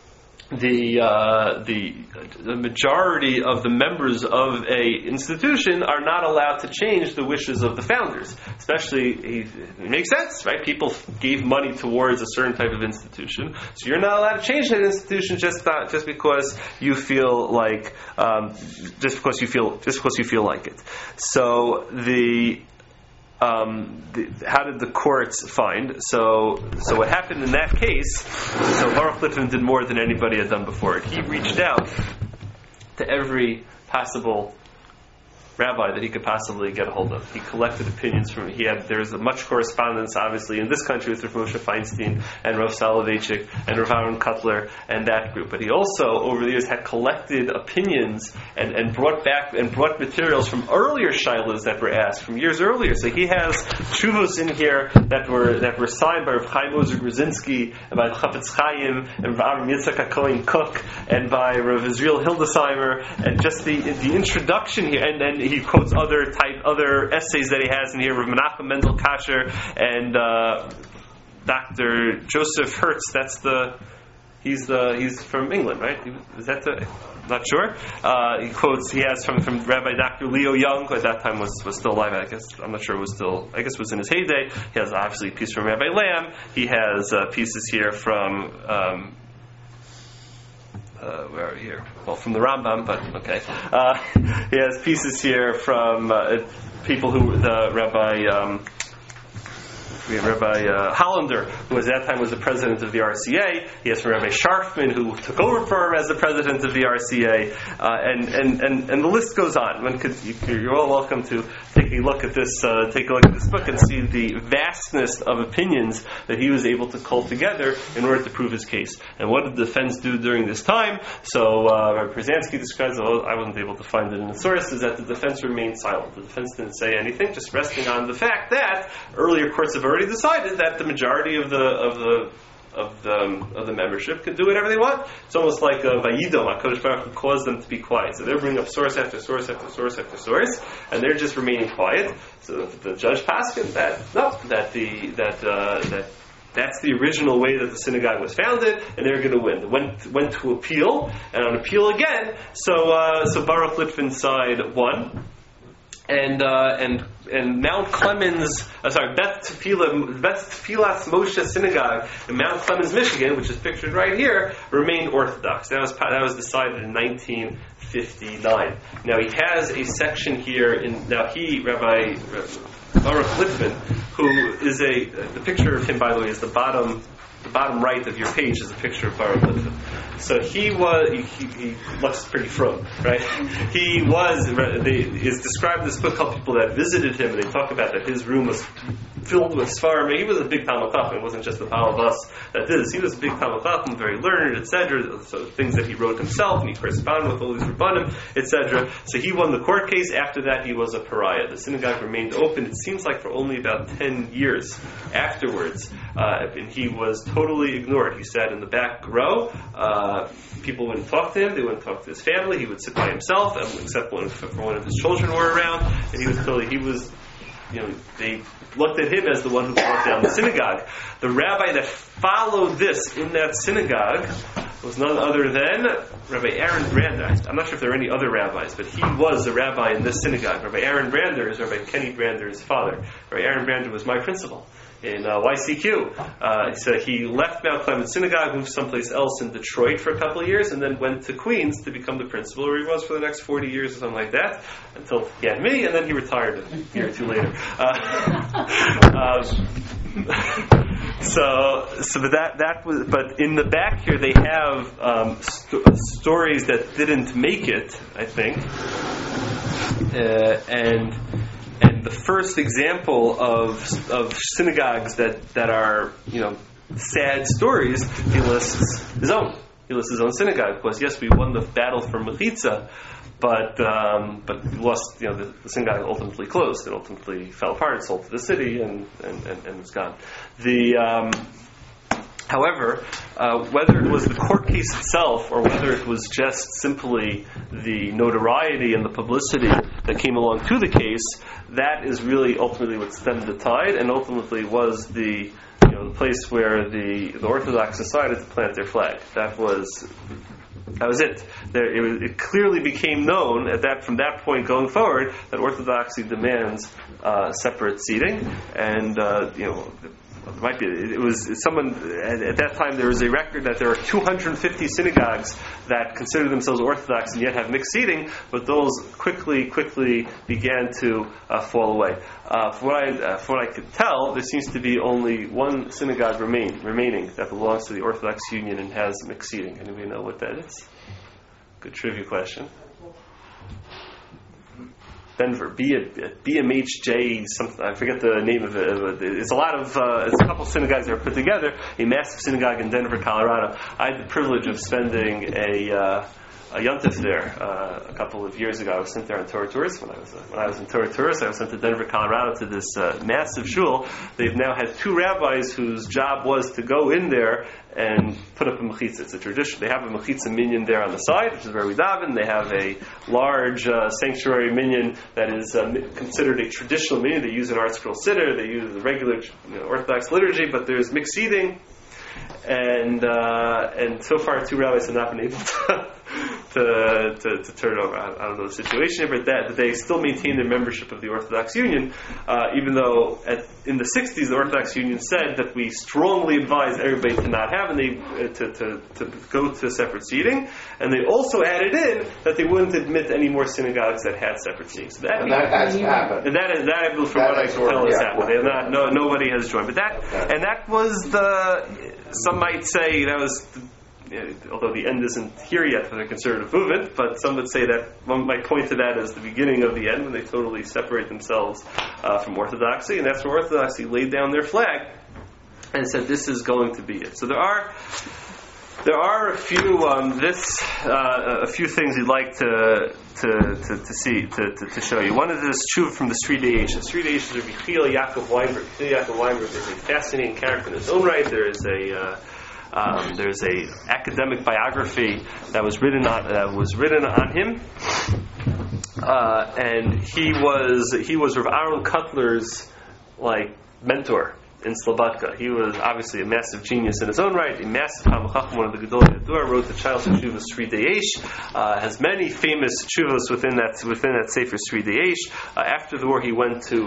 the majority of the members of a institution are not allowed to change the wishes of the founders. Especially, it makes sense, right? People gave money towards a certain type of institution, so you're not allowed to change that institution just because you feel like just because you feel like it. So how did the courts find? So what happened in that case? So Baruch Litvin did more than anybody had done before. He reached out to every possible rabbi that he could possibly get a hold of. He collected opinions from. There's much correspondence, obviously, in this country with Rav Moshe Feinstein and Rav Soloveitchik and Rav Aaron Kotler and that group. But he also, over the years, had collected opinions and brought materials from earlier shilas that were asked from years earlier. So he has shuvos in here that were signed by Rav Chaim Ozer Gruzinski and by Chafetz Chaim and Rav Aaron Yitzchak HaKohen Cook and by Rav Israel Hildesheimer, and just the introduction here, and then he quotes other essays that he has in here, Rav Menachem Mendel Kasher and Dr. Joseph Hertz. He's from England, right? Is that not sure. He has from Rabbi Dr. Leo Young, who at that time was still alive. I guess I'm not sure was in his heyday. He has obviously a piece from Rabbi Lamb. He has pieces here from. Where are we here? Well, from the Rambam, but okay. He has pieces here from people who Rabbi Hollander, who at that time was the president of the RCA. He has from Rabbi Sharfman, who took over for him as the president of the RCA, and the list goes on. You're all welcome to take a look at this book and see the vastness of opinions that he was able to cull together in order to prove his case. And what did the defense do during this time? So Rabbi Brzezinski describes, although I wasn't able to find it in the sources, that the defense remained silent. The defense didn't say anything, just resting on the fact that earlier courts have already decided that the majority of the membership can do whatever they want. It's almost like a vayidom. HaKadosh Baruch Hu caused them to be quiet. So they're bringing up source after source after source after source, and they're just remaining quiet. So the judge paskin that's the original way that the synagogue was founded, and they're going to win. Went to appeal, and on appeal again. So Baruch Litvin's side won. And Mount Clemens, Beth Tfilas Moshe Synagogue in Mount Clemens, Michigan, which is pictured right here, remained Orthodox. That was decided in 1959. Now he has a section here. Rabbi Baruch Litvin, who is the picture of him, by the way, is the bottom right of your page is a picture of Baruch Litvin. So he looks pretty from, right? Is described in this book called People That Visited Him, and they talk about that his room was filled with svarim. He was a big Talmud Chacham. It wasn't just the pile of us that did this. He was a big Talmud Chacham, very learned, etc. So things that he wrote himself, and he corresponded with all these Rabbanim, etc. So he won the court case. After that, he was a pariah. The synagogue remained open, it seems like, for only about 10 years afterwards. And he was totally ignored. He sat in the back row. People wouldn't talk to him. They wouldn't talk to his family. He would sit by himself, except when one of his children were around. And they looked at him as the one who brought down the synagogue. The rabbi that followed this in that synagogue was none other than Rabbi Aaron Brander. I'm not sure if there are any other rabbis, but he was the rabbi in this synagogue. Rabbi Aaron Brander is Rabbi Kenny Brander's father. Rabbi Aaron Brander was my principal in YCQ. So he left Mount Clemens Synagogue, moved someplace else in Detroit for a couple of years, and then went to Queens to become the principal, where he was for the next 40 years or something like that, until he had me, and then he retired a year or two later. But in the back here they have stories that didn't make it, I think, and the first example of synagogues that are sad stories, he lists his own. He lists his own synagogue. Because yes, we won the battle for Mechitza, but we lost. The synagogue ultimately closed. It ultimately fell apart. It sold to the city and was gone. However, whether it was the court case itself or whether it was just simply the notoriety and the publicity that came along to the case, that is really ultimately what stemmed the tide, and ultimately was the the place where the Orthodox decided to plant their flag. That was it. It clearly became known from that point going forward that Orthodoxy demands separate seating, and it was someone at that time. There was a record that there were 250 synagogues that considered themselves Orthodox and yet have mixed seating, but those quickly began to fall away. From what I could tell, there seems to be only one synagogue remaining that belongs to the Orthodox Union and has mixed seating. Anybody know what that is? Good trivia question. Denver, BMHJ, something, I forget the name of it. It's a couple synagogues that are put together, a massive synagogue in Denver, Colorado. I had the privilege of spending a yontif there a couple of years ago. I was sent there on Torah tours. When I was in Torah tours, I was sent to Denver, Colorado, to this massive shul. They've now had two rabbis whose job was to go in there and put up a mechitza. It's a tradition. They have a mechitza minyan there on the side, which is where we daven. They have a large sanctuary minyan that is considered a traditional minyan. They use an art scroll siddur. They use the regular Orthodox liturgy, but there's mixed seating. And so far, two rabbis have not been able to turn over. I don't know the situation, but they still maintain their membership of the Orthodox Union, even though in the 60s the Orthodox Union said that we strongly advise everybody to not have to go to separate seating, and they also added in that they wouldn't admit any more synagogues that had separate seating. So that has happened. And that from what I can tell has happened. They have not. Nobody has joined, but that was some might say that was. Although the end isn't here yet for the conservative movement, but some would say that one might point to that as the beginning of the end when they totally separate themselves from Orthodoxy, and that's where Orthodoxy laid down their flag and said this is going to be it. So there are a few things you'd like to see to show you. One of this tshuva from the Sri Deish. The Sri Deish is Yechiel Yaakov Weinberg. Yechiel Yaakov Weinberg is a fascinating character in his own right. There's a academic biography that was written on him, and he was Rav Aaron Kotler's mentor in Slobodka. He was obviously a massive genius in his own right, a massive Talmid Chacham, one of the Gedolei Hador, wrote the Child Teshuvah Sri Deish, has many famous teshuvos within that Sefer Sri Deish. After the war, he went to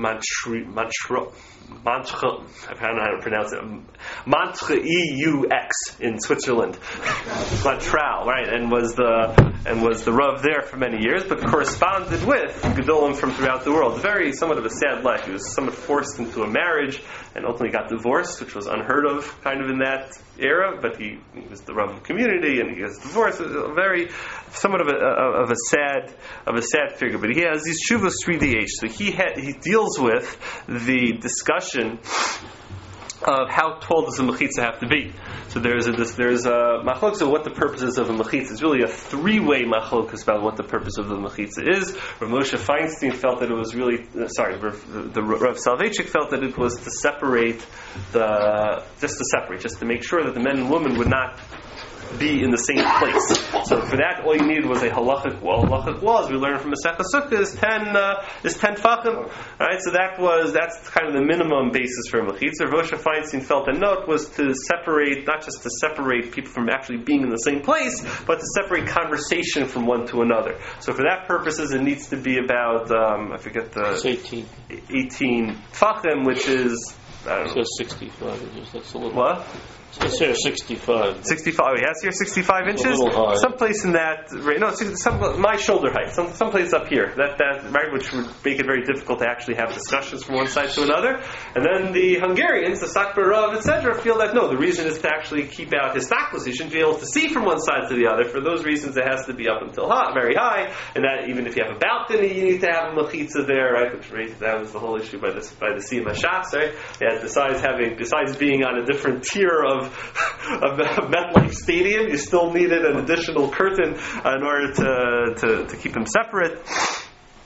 I don't know how to pronounce it. Montreux in Switzerland, Montreal, right? And was the Rav there for many years, but corresponded with Gedolim from throughout the world. Somewhat of a sad life. He was somewhat forced into a marriage and ultimately got divorced, which was unheard of, kind of in that era. But he was the Rav of the community, and he gets divorced. It was somewhat of a sad figure. But he has these shuvas 3DH. So he deals with the discussion of how tall does a mechitza have to be. So there's a machlokes of what the purpose is of a mechitza. It's really a three-way machlokes about what the purpose of the mechitza is. Rav Moshe Feinstein felt that it was really the Rav Soloveitchik felt that it was to separate just to make sure that the men and women would not be in the same place. So for that, all you needed was a halachic wall. Halachic wall, as we learned from Masechah Sukkah, is 10 tefachim. Right? So that's kind of the minimum basis for a mechitza. Rav Moshe Feinstein felt that it was to separate, not just to separate people from actually being in the same place, but to separate conversation from one to another. So for that purposes, it needs to be about I forget the 18 tefachim, which is I don't know. 65. That's a little. What? It's here 65. 65. Yes, you're 65 inches. A little high. Someplace in that. No, my shoulder height. Someplace up here. That right, which would make it very difficult to actually have discussions from one side to another. And then the Hungarians, the Sakbar Rav, etc., feel that no, the reason is to actually keep out his staklos. You shouldn't be able to see from one side to the other. For those reasons, it has to be up until very high. And that even if you have a balcony, you need to have a mechitza there, right? Which that was the whole issue by the Siyum HaShas, right? Besides being on a different tier of MetLife Stadium, you still needed an additional curtain in order to keep them separate.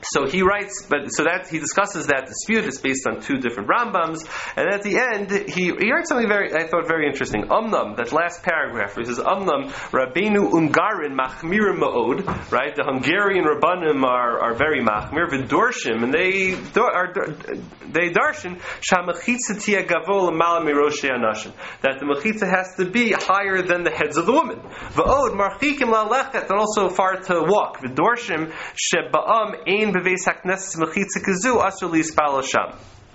So he writes, that he discusses that dispute. It's based on two different Rambams, and at the end he writes something I thought very interesting. Amnam, that last paragraph, where he says, Amnam Rabbeinu Ungarin machmirim ma'od, right? The Hungarian Rabbanim are very machmir, v'dorshim, and they darshan shamachitza tia gavol l'mala miroshei anashim, that the machitza has to be higher than the heads of the woman. V'od marchikim la'lechet, and also far to walk. V'dorshim sheba'am ein beveis hakneses mechitza kazu asur lispal sham.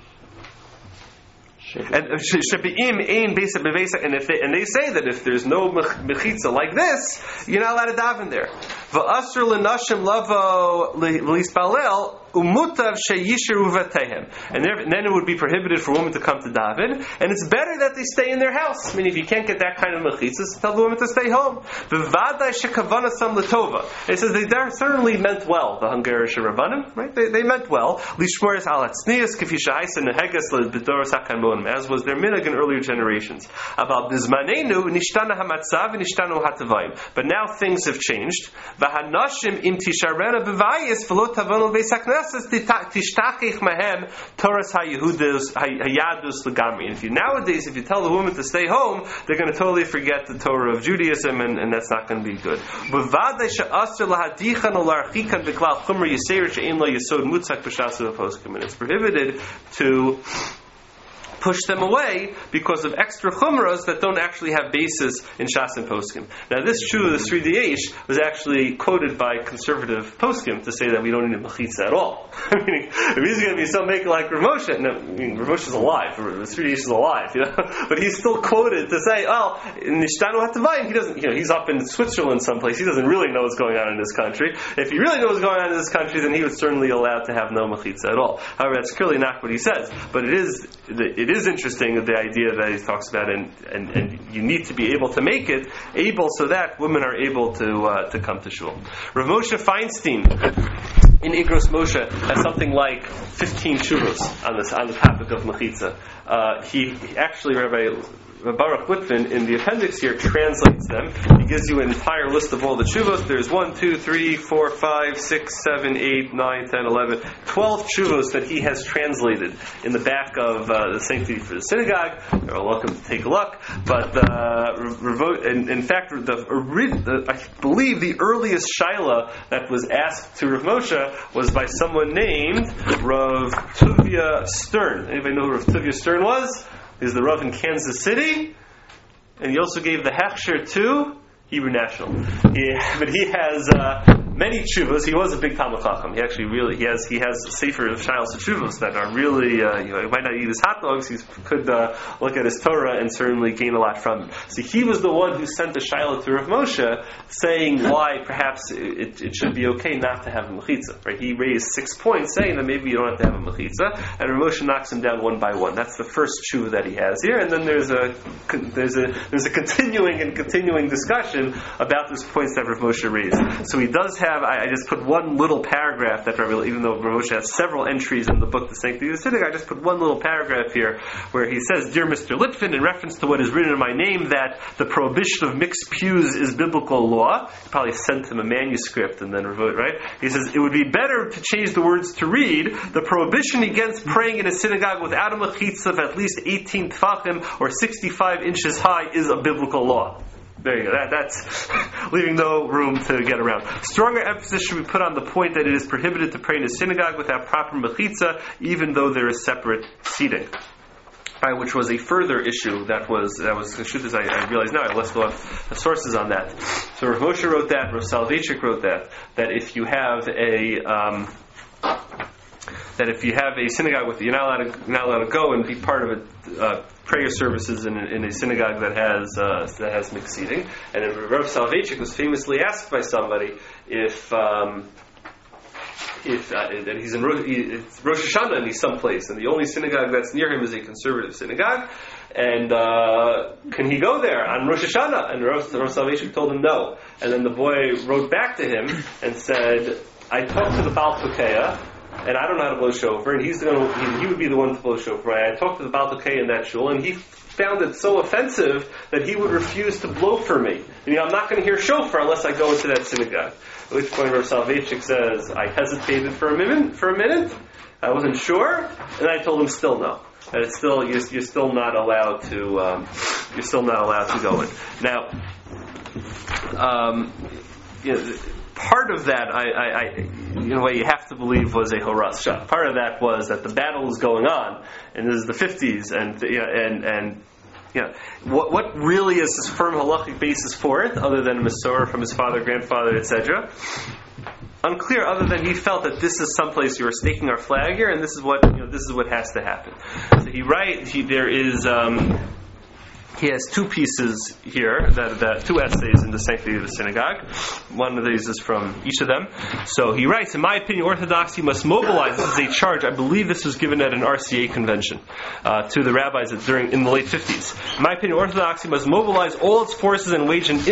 And shebeim ein beis beveis, and they say that if there's no mechitza like this, you're not allowed to daven there. V'asur lenashim lavo lispalel. Umutav sheyishiru v'tehem, and then it would be prohibited for women to come to daven, and it's better that they stay in their house. I mean, if you can't get that kind of mechitzas, tell the women to stay home. V'vadai shekavanasam l'tova. It says they certainly meant well. The Hungarian Rabbanim, right? They meant well. Lishmores al hatznius k'fi shehaisa neheges le'bedoros hakanmonim, as was their minhag in earlier generations. About bizmanenu nishtana hamatzav nishtanu hatavayim. But now things have changed. V'hanashim im tisharena b'vayis v'lo tavonu v'esaknes. And if you tell the woman to stay home, they're going to totally forget the Torah of Judaism, and that's not going to be good. And it's prohibited to push them away because of extra chumras that don't actually have basis in Shas and Poskim. Now this Shuva, the Sri Diyesh, was actually quoted by conservative Poskim to say that we don't need a mechitza at all. I mean, if he's going to be so make like Rav Moshe, no, I mean, Rav Moshe is alive, the Sri Diyesh is alive, but he's still quoted to say, oh, in Nishtanu Hatavayim, he doesn't, he's up in Switzerland someplace, he doesn't really know what's going on in this country. If he really knows what's going on in this country, then he would certainly allowed to have no mechitza at all. However, that's clearly not what he says, but it is interesting, the idea that he talks about, and you need to be able to make it able so that women are able to come to shul. Rav Moshe Feinstein in Igros Moshe has something like 15 shuvos on the topic of mechitza. He actually, Rabbi Baruch Litvin in the appendix here translates them. He gives you an entire list of all the shuvos. There's 1, 2, 3, 4, 5, 6, 7, 8, 9, 10, 11, 12 shuvos that he has translated in the back of the Sanctity for the Synagogue. You're welcome to take a look. But in fact, I believe the earliest shaila that was asked to Rav Moshe was by someone named Rav Tuvia Stern. Anybody know who Rav Tuvia Stern was? He's the Rav in Kansas City, and he also gave the hechsher to Hebrew National. But he has many tshuvos. He was a big Talmud Chacham. He has a sefer of Shilas tshuvos that are really, he might not eat his hot dogs. He could look at his Torah and certainly gain a lot from it. So he was the one who sent the Shilah to Rav Moshe, saying why perhaps it should be okay not to have a mechitza. Right? He raised 6 points, saying that maybe you don't have to have a mechitza, and Rav Moshe knocks him down one by one. That's the first tshuva that he has here, and then there's a continuing discussion about those points that Rav Moshe raised. So he does have. I just put one little paragraph that even though Rav Moshe has several entries in the book, The Sanctity of the Synagogue, I just put one little paragraph here where he says, "Dear Mr. Litvin, in reference to what is written in my name, that the prohibition of mixed pews is biblical law." He probably sent him a manuscript and then revote, right? He says, "It would be better to change the words to read, the prohibition against praying in a synagogue without a mechitza of at least 18 tfachim or 65 inches high is a biblical law." There you go. That's leaving no room to get around. Stronger emphasis should be put on the point that it is prohibited to pray in a synagogue without proper mechitza, even though there is separate seating. Which was a further issue that was the truth is I realize now I left off the sources on that. So Rav Moshe wrote that, Rav Soloveitchik wrote that if you have a synagogue you're not allowed to go and be part of prayer services in a synagogue that has mixed seating. And Rav Soloveitchik was famously asked by somebody if he's in Rosh Hashanah and he's someplace, and the only synagogue that's near him is a conservative synagogue, and can he go there on Rosh Hashanah? And Rav Soloveitchik told him no. And then the boy wrote back to him and said, "I talked to the Baal Pukeya, and I don't know how to blow shofar, and he would be the one to blow shofar. I talked to the Baal Tokei in that shul, and he found it so offensive that he would refuse to blow for me. I'm not going to hear shofar unless I go into that synagogue. At which point Rav Soloveitchik says, I hesitated for a minute, I wasn't sure, and I told him still no. That it's still you're still not allowed to go in. Now, part of that, in a way, you have to believe was a horas shah. Part of that was that the battle was going on, and this is the 50s, and what really is his firm halachic basis for it, other than a Masorah from his father, grandfather, etc. Unclear, other than he felt that this is someplace you are staking our flag here, and this is what has to happen. So he has two pieces here, that two essays in the sanctity of the synagogue. One of these is from each of them. So he writes, in my opinion, Orthodoxy must mobilize. This is a charge. I believe this was given at an RCA convention to the rabbis in the late 50s. In my opinion, Orthodoxy must mobilize all its forces and wage an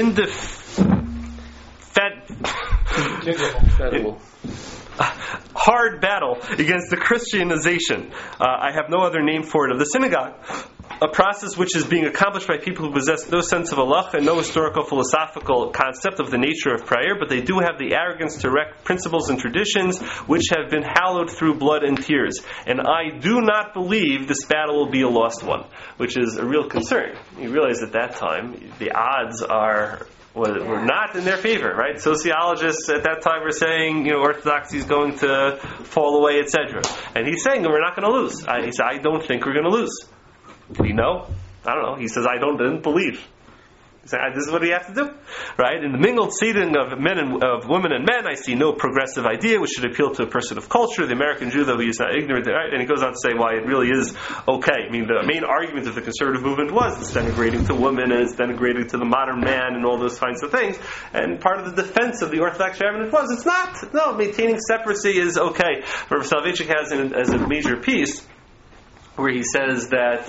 hard battle against the Christianization. I have no other name for it, of the synagogue. A process which is being accomplished by people who possess no sense of halacha and no historical philosophical concept of the nature of prayer, but they do have the arrogance to erect principles and traditions which have been hallowed through blood and tears. And I do not believe this battle will be a lost one, which is a real concern. You realize at that time the odds were not in their favor, right? Sociologists at that time were saying, Orthodoxy is going to fall away, etc. And he's saying that we're not going to lose. He said, I don't think we're going to lose. Do we know? I don't know. He says, I didn't believe. He said, this is what you have to do, right? In the mingled seating of women and men, I see no progressive idea which should appeal to a person of culture. The American Jew, though he is not ignorant, right? And he goes on to say why it really is okay. The main argument of the conservative movement was it's denigrating to women and it's denigrating to the modern man and all those kinds of things. And part of the defense of the Orthodox rabbinate was it's not. No, maintaining separacy is okay. Rav Soloveitchik has as a major piece where he says that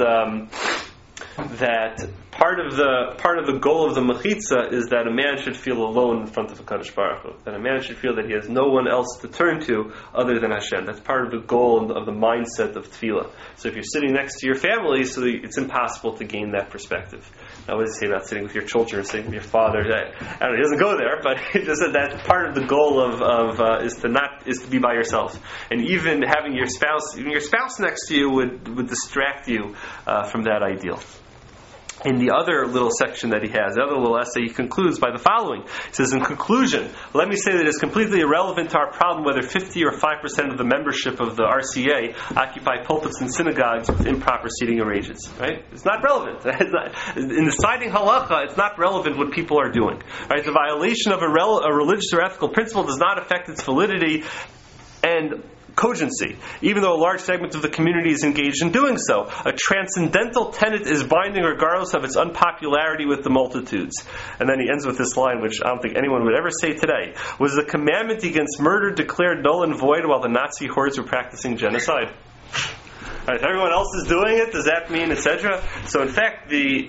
part of the goal of the mechitza is that a man should feel alone in front of HaKadosh Baruch Hu. That a man should feel that he has no one else to turn to other than Hashem. That's part of the goal of the mindset of tefillah. So if you're sitting next to your family, so it's impossible to gain that perspective. Now, what does he say about sitting with your children or sitting with your father? I don't know, he doesn't go there, but he just said that part of the goal is to be by yourself. And even having your spouse next to you would distract you from that ideal. In the other little section that he has, the other little essay, he concludes by the following. He says, in conclusion, let me say that it's completely irrelevant to our problem whether 50 or 5% of the membership of the RCA occupy pulpits and synagogues with improper seating arrangements. Right? It's not relevant. In deciding halacha, it's not relevant what people are doing. Right? The violation of a religious or ethical principle does not affect its validity and cogency, even though a large segment of the community is engaged in doing so. A transcendental tenet is binding regardless of its unpopularity with the multitudes. And then he ends with this line, which I don't think anyone would ever say today. Was the commandment against murder declared null and void while the Nazi hordes were practicing genocide? Right, if everyone else is doing it, does that mean, etc.? So in fact,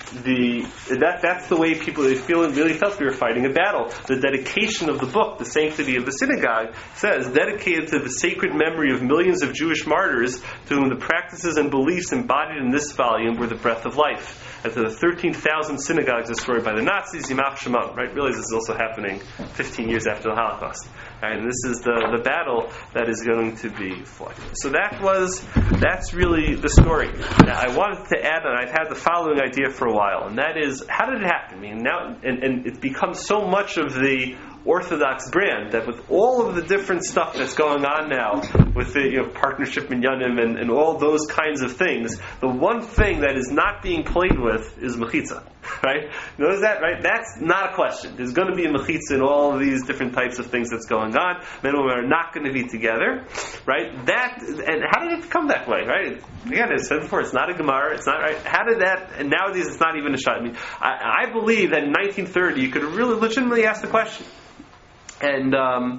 that's the way people really felt we were fighting a battle. The dedication of the book, The Sanctity of the Synagogue, says, dedicated to the sacred memory of millions of Jewish martyrs to whom the practices and beliefs embodied in this volume were the breath of life. And to the 13,000 synagogues destroyed by the Nazis, Yimach Shemam. Right? Realize this is also happening 15 years after the Holocaust. Right? And this is the battle that is going to be fought. So that's really the story. Now, I wanted to add, and I've had the following idea for a while, and that is, how did it happen? Now, and it becomes so much of the Orthodox brand that with all of the different stuff that's going on now, with the partnership minyanim and all those kinds of things, the one thing that is not being played with is mechitza. Right? Notice that, right? That's not a question. There's going to be a mechitza in all of these different types of things that's going on. Men and women are not going to be together, right? And how did it come that way, right? Again, as I said before, it's not a Gemara, it's not, right? How did that, and nowadays it's not even a shot. I believe that in 1930 you could really legitimately ask the question. And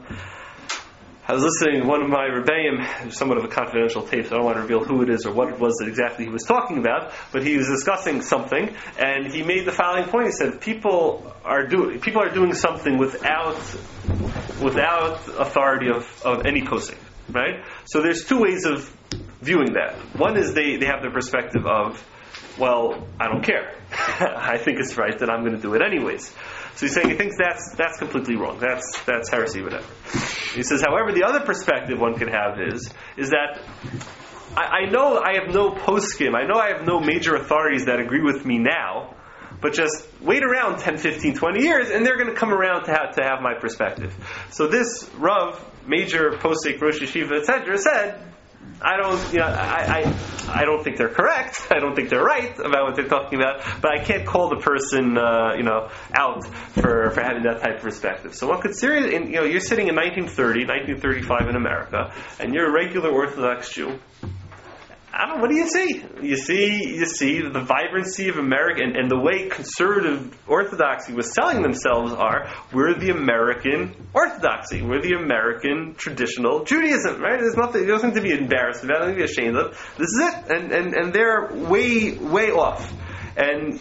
I was listening to one of my Rebbeim, somewhat of a confidential tape, so I don't want to reveal who it is or what it was that exactly he was talking about, but he was discussing something, and he made the following point. He said, people are doing something without authority of any posing. right? So there's two ways of viewing that. One is they have the perspective of, well, I don't care. I think it's right that I'm going to do it anyways. So he's saying he thinks that's completely wrong. That's heresy, whatever. He says, however, the other perspective one can have is that I know I have no poskim, I know I have no major authorities that agree with me now, but just wait around 10, 15, 20 years, and they're going to come around to have my perspective. So this Rav, major posek, Rosh Yeshiva, etc., said, I don't think they're correct. I don't think they're right about what they're talking about. But I can't call the person, out for having that type of perspective. So one could seriously, you're sitting in 1935 in America, and you're a regular Orthodox Jew. I don't know, what do you see? You see the vibrancy of America and the way conservative Orthodoxy was selling themselves we're the American Orthodoxy. We're the American traditional Judaism, right? There's nothing to be embarrassed about, nothing to be ashamed of. This is it. And they're way, way off. And,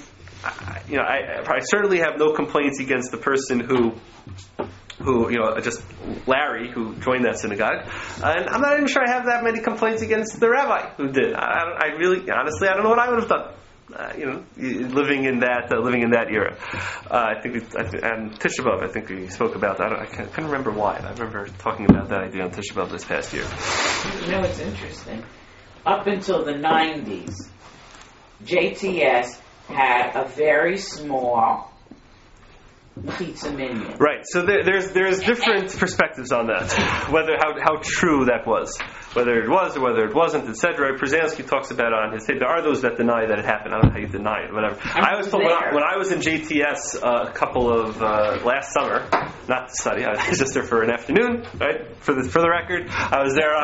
I certainly have no complaints against the person who just Larry, who joined that synagogue, and I'm not even sure I have that many complaints against the rabbi who did. I really, honestly, I don't know what I would have done. Living in that era. I think and Tisha B'Av, I think we spoke about that. I couldn't remember why. I remember talking about that idea on Tisha B'Av this past year. It's interesting. Up until the 90s, JTS had a very small Mechitza Minyan. Right. So there's different perspectives on that. Whether how true that was, whether it was or whether it wasn't, etc. Przansky talks about it on his tape. There are those that deny that it happened. I don't know how you deny it, whatever. I was told when I was in JTS a couple of last summer, not to study. I was just there for an afternoon. Right. For the record, I was there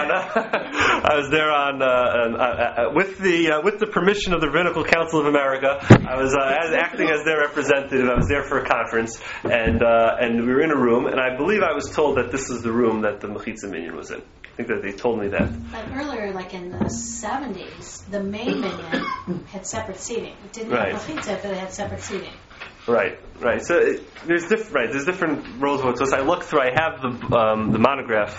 on with the permission of the Rabbinical Council of America. I was acting as their representative. I was there for a conference. And we were in a room, and I believe I was told that this is the room that the Mechitza Minyan was in. I think that they told me that. But earlier, like in the 70s, the main Minyan had separate seating. It didn't have Mechitza, but it had separate seating. Right. So there's different roles. So I looked through. I have the monograph,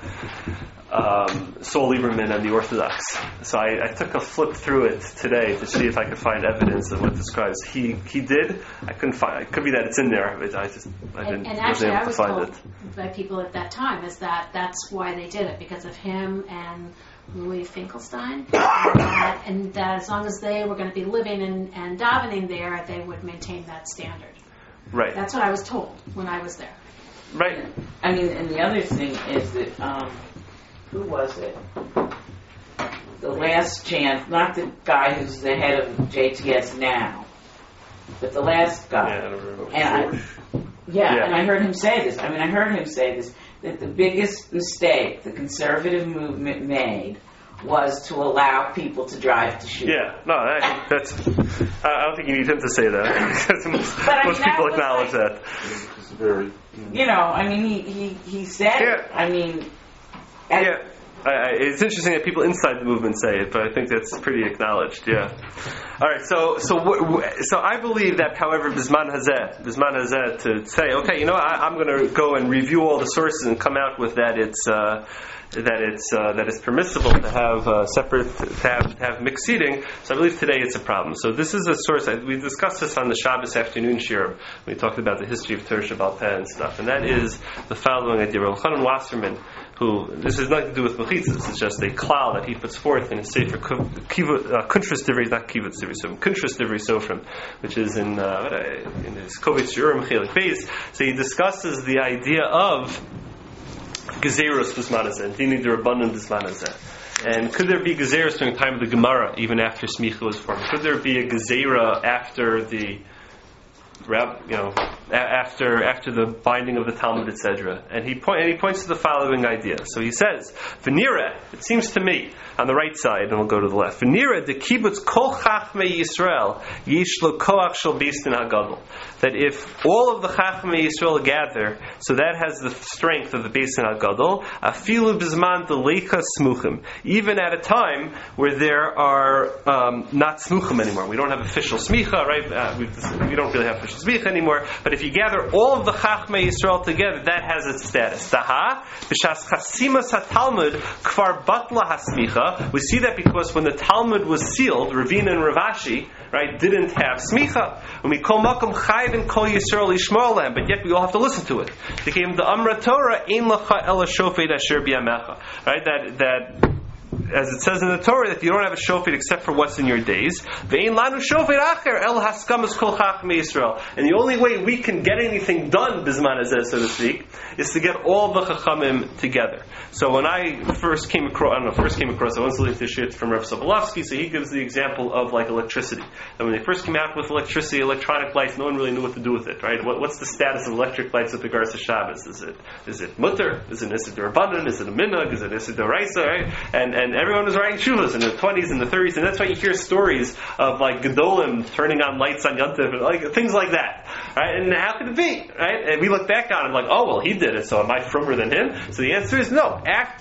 Saul Lieberman and the Orthodox. So I took a flip through it today to see if I could find evidence of what describes he did. I couldn't find. It could be that it's in there, but I didn't. And actually, I was told it by people at that time is that's why they did it, because of him and Louis Finkelstein, and that as long as they were going to be living and davening there, they would maintain that standard. Right. That's what I was told when I was there. Right. I mean, and the other thing is that who was it? The last chance, not the guy who's the head of JTS now, but the last guy. Yeah, I don't remember. And I heard him say this. That the biggest mistake the conservative movement made was to allow people to drive to shoot. Yeah, no, that's. I don't think you need him to say that, because most people acknowledge that. It's very. He said it. It's interesting that people inside the movement say it, but I think that's pretty acknowledged. Yeah. All right. So I believe that, however, Bisman Hazeh to say, okay, I'm going to go and review all the sources and come out with that it's permissible to have separate, to have mixed seating. So I believe today it's a problem. So this is a source. We discussed this on the Shabbos afternoon shiur. We talked about the history of Torah Shabbat Peh and stuff, and that is the following idea. Rav Chanan Wasserman, who this has nothing to do with mechitzas, it's just a klal that he puts forth in his sefer Kuntras Divrei Sofrim, which is in his Kovitz Shurim Chelik Beis. So he discusses the idea of Gezeros Bisman Hazeh, and Dini D'Rabbanan Bisman Hazeh. And could there be Gezeros during the time of the Gemara, even after Smicha was formed? Could there be a Gezerah after the after the binding of the Talmud, etc.? And he points to the following idea. So he says, "V'nira, it seems to me, on the right side, and we'll go to the left. V'nira de kibbutz kol chachmei Yisrael yish lo koach shel beis din hagadol." That if all of the chachmei Yisrael gather, so that has the strength of the beis din hagadol. Afilu b'zman deleika smuchim, even at a time where there are not smuchim anymore. We don't have official smicha, right? We don't really have Shizbich anymore. But if you gather all of the Chachmei Yisrael together, that has its status. Daha, B'shas Chasimas HaTalmud, Kfar Batla HaSmicha. We see that because when the Talmud was sealed, Ravina and Ravashi, right, didn't have smicha. When we call makom chayv and kol Yisrael yishmor lehem, but yet we all have to listen to it. They came the Amra Torah ein lacha ela shofet asher biyamecha. Right, that as it says in the Torah, that you don't have a shofet except for what's in your days. Ve'ein lanu shofet acher el haskamas kol chachmei Yisrael. And the only way we can get anything done, bisman hazeh, so to speak, is to get all the chachamim together. So when I first came across, I went to the shit from Rav Sobolovsky, so he gives the example of like electricity. And when they first came out with electricity, electronic lights, no one really knew what to do with it, right? What's the status of electric lights with regards to Shabbos? Is it mutter? Is it Issa D'Rabbanan? Is it a minhag? Is it Issa D'Oraisa? Right? And everyone was writing shuvas in the 20s and the 30s, and that's why you hear stories of like Gedolim turning on lights on Yontif, and like things like that, right? And how could it be, right? And we look back on it like, oh well, he did it, so am I frummer than him? So the answer is no.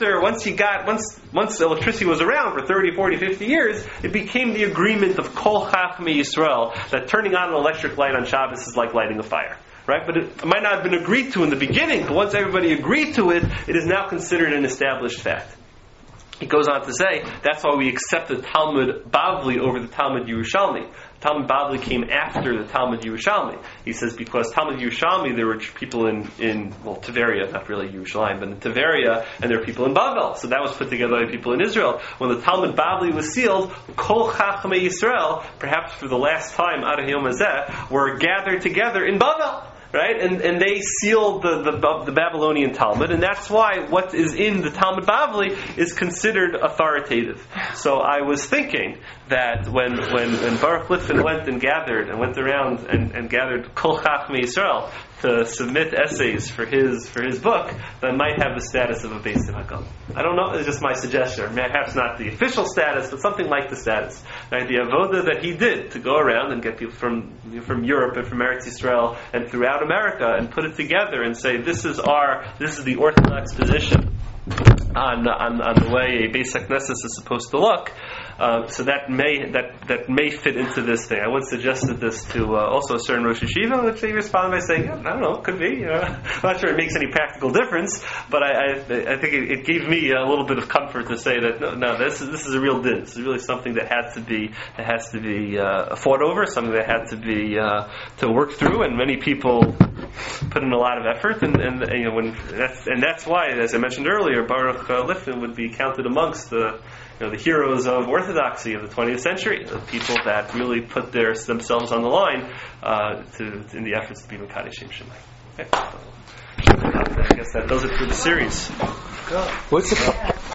Once electricity was around for 30, 40, 50 years, it became the agreement of Kol Chachmei Yisrael that turning on an electric light on Shabbos is like lighting a fire. Right? But it might not have been agreed to in the beginning, but once everybody agreed to it, it is now considered an established fact. He goes on to say, that's why we accept the Talmud Bavli over the Talmud Yerushalmi. Talmud Bavli came after the Talmud Yerushalmi. He says because Talmud Yerushalmi, there were people in Tiberia, not really Yerushalayim, but in Tiberia, and there were people in Bavel. So that was put together by people in Israel. When the Talmud Bavli was sealed, Kol Chachmei Yisrael, perhaps for the last time out of Yom Hazeh, were gathered together in Bavel. Right? And they sealed the Babylonian Talmud, and that's why what is in the Talmud Bavli is considered authoritative. So I was thinking that when Baruch Litvin went around and gathered Kol Chachmei Yisrael to submit essays for his book, that might have the status of a Beis Hakam. I don't know, it's just my suggestion. Perhaps not the official status, but something like the status. Right? The avoda that he did to go around and get people from Europe and from Eretz Yisrael and throughout America and put it together and say this is the Orthodox position on the way a Beis Knesset is supposed to look. So that may fit into this thing. I once suggested this to also a certain Rosh Yeshiva, which they responded by saying, I don't know, could be. I'm not sure it makes any practical difference, but I think it gave me a little bit of comfort to say that no, this is a real din. This is really something that has to be fought over, something that had to be to work through, and many people put in a lot of effort, and that's why, as I mentioned earlier, Baruch Litvin would be counted amongst the heroes of Orthodoxy of the 20th century, the people that really put themselves on the line in the efforts to be Mekadesh Shem Shemayim. Okay. I guess that does it for the series. What's the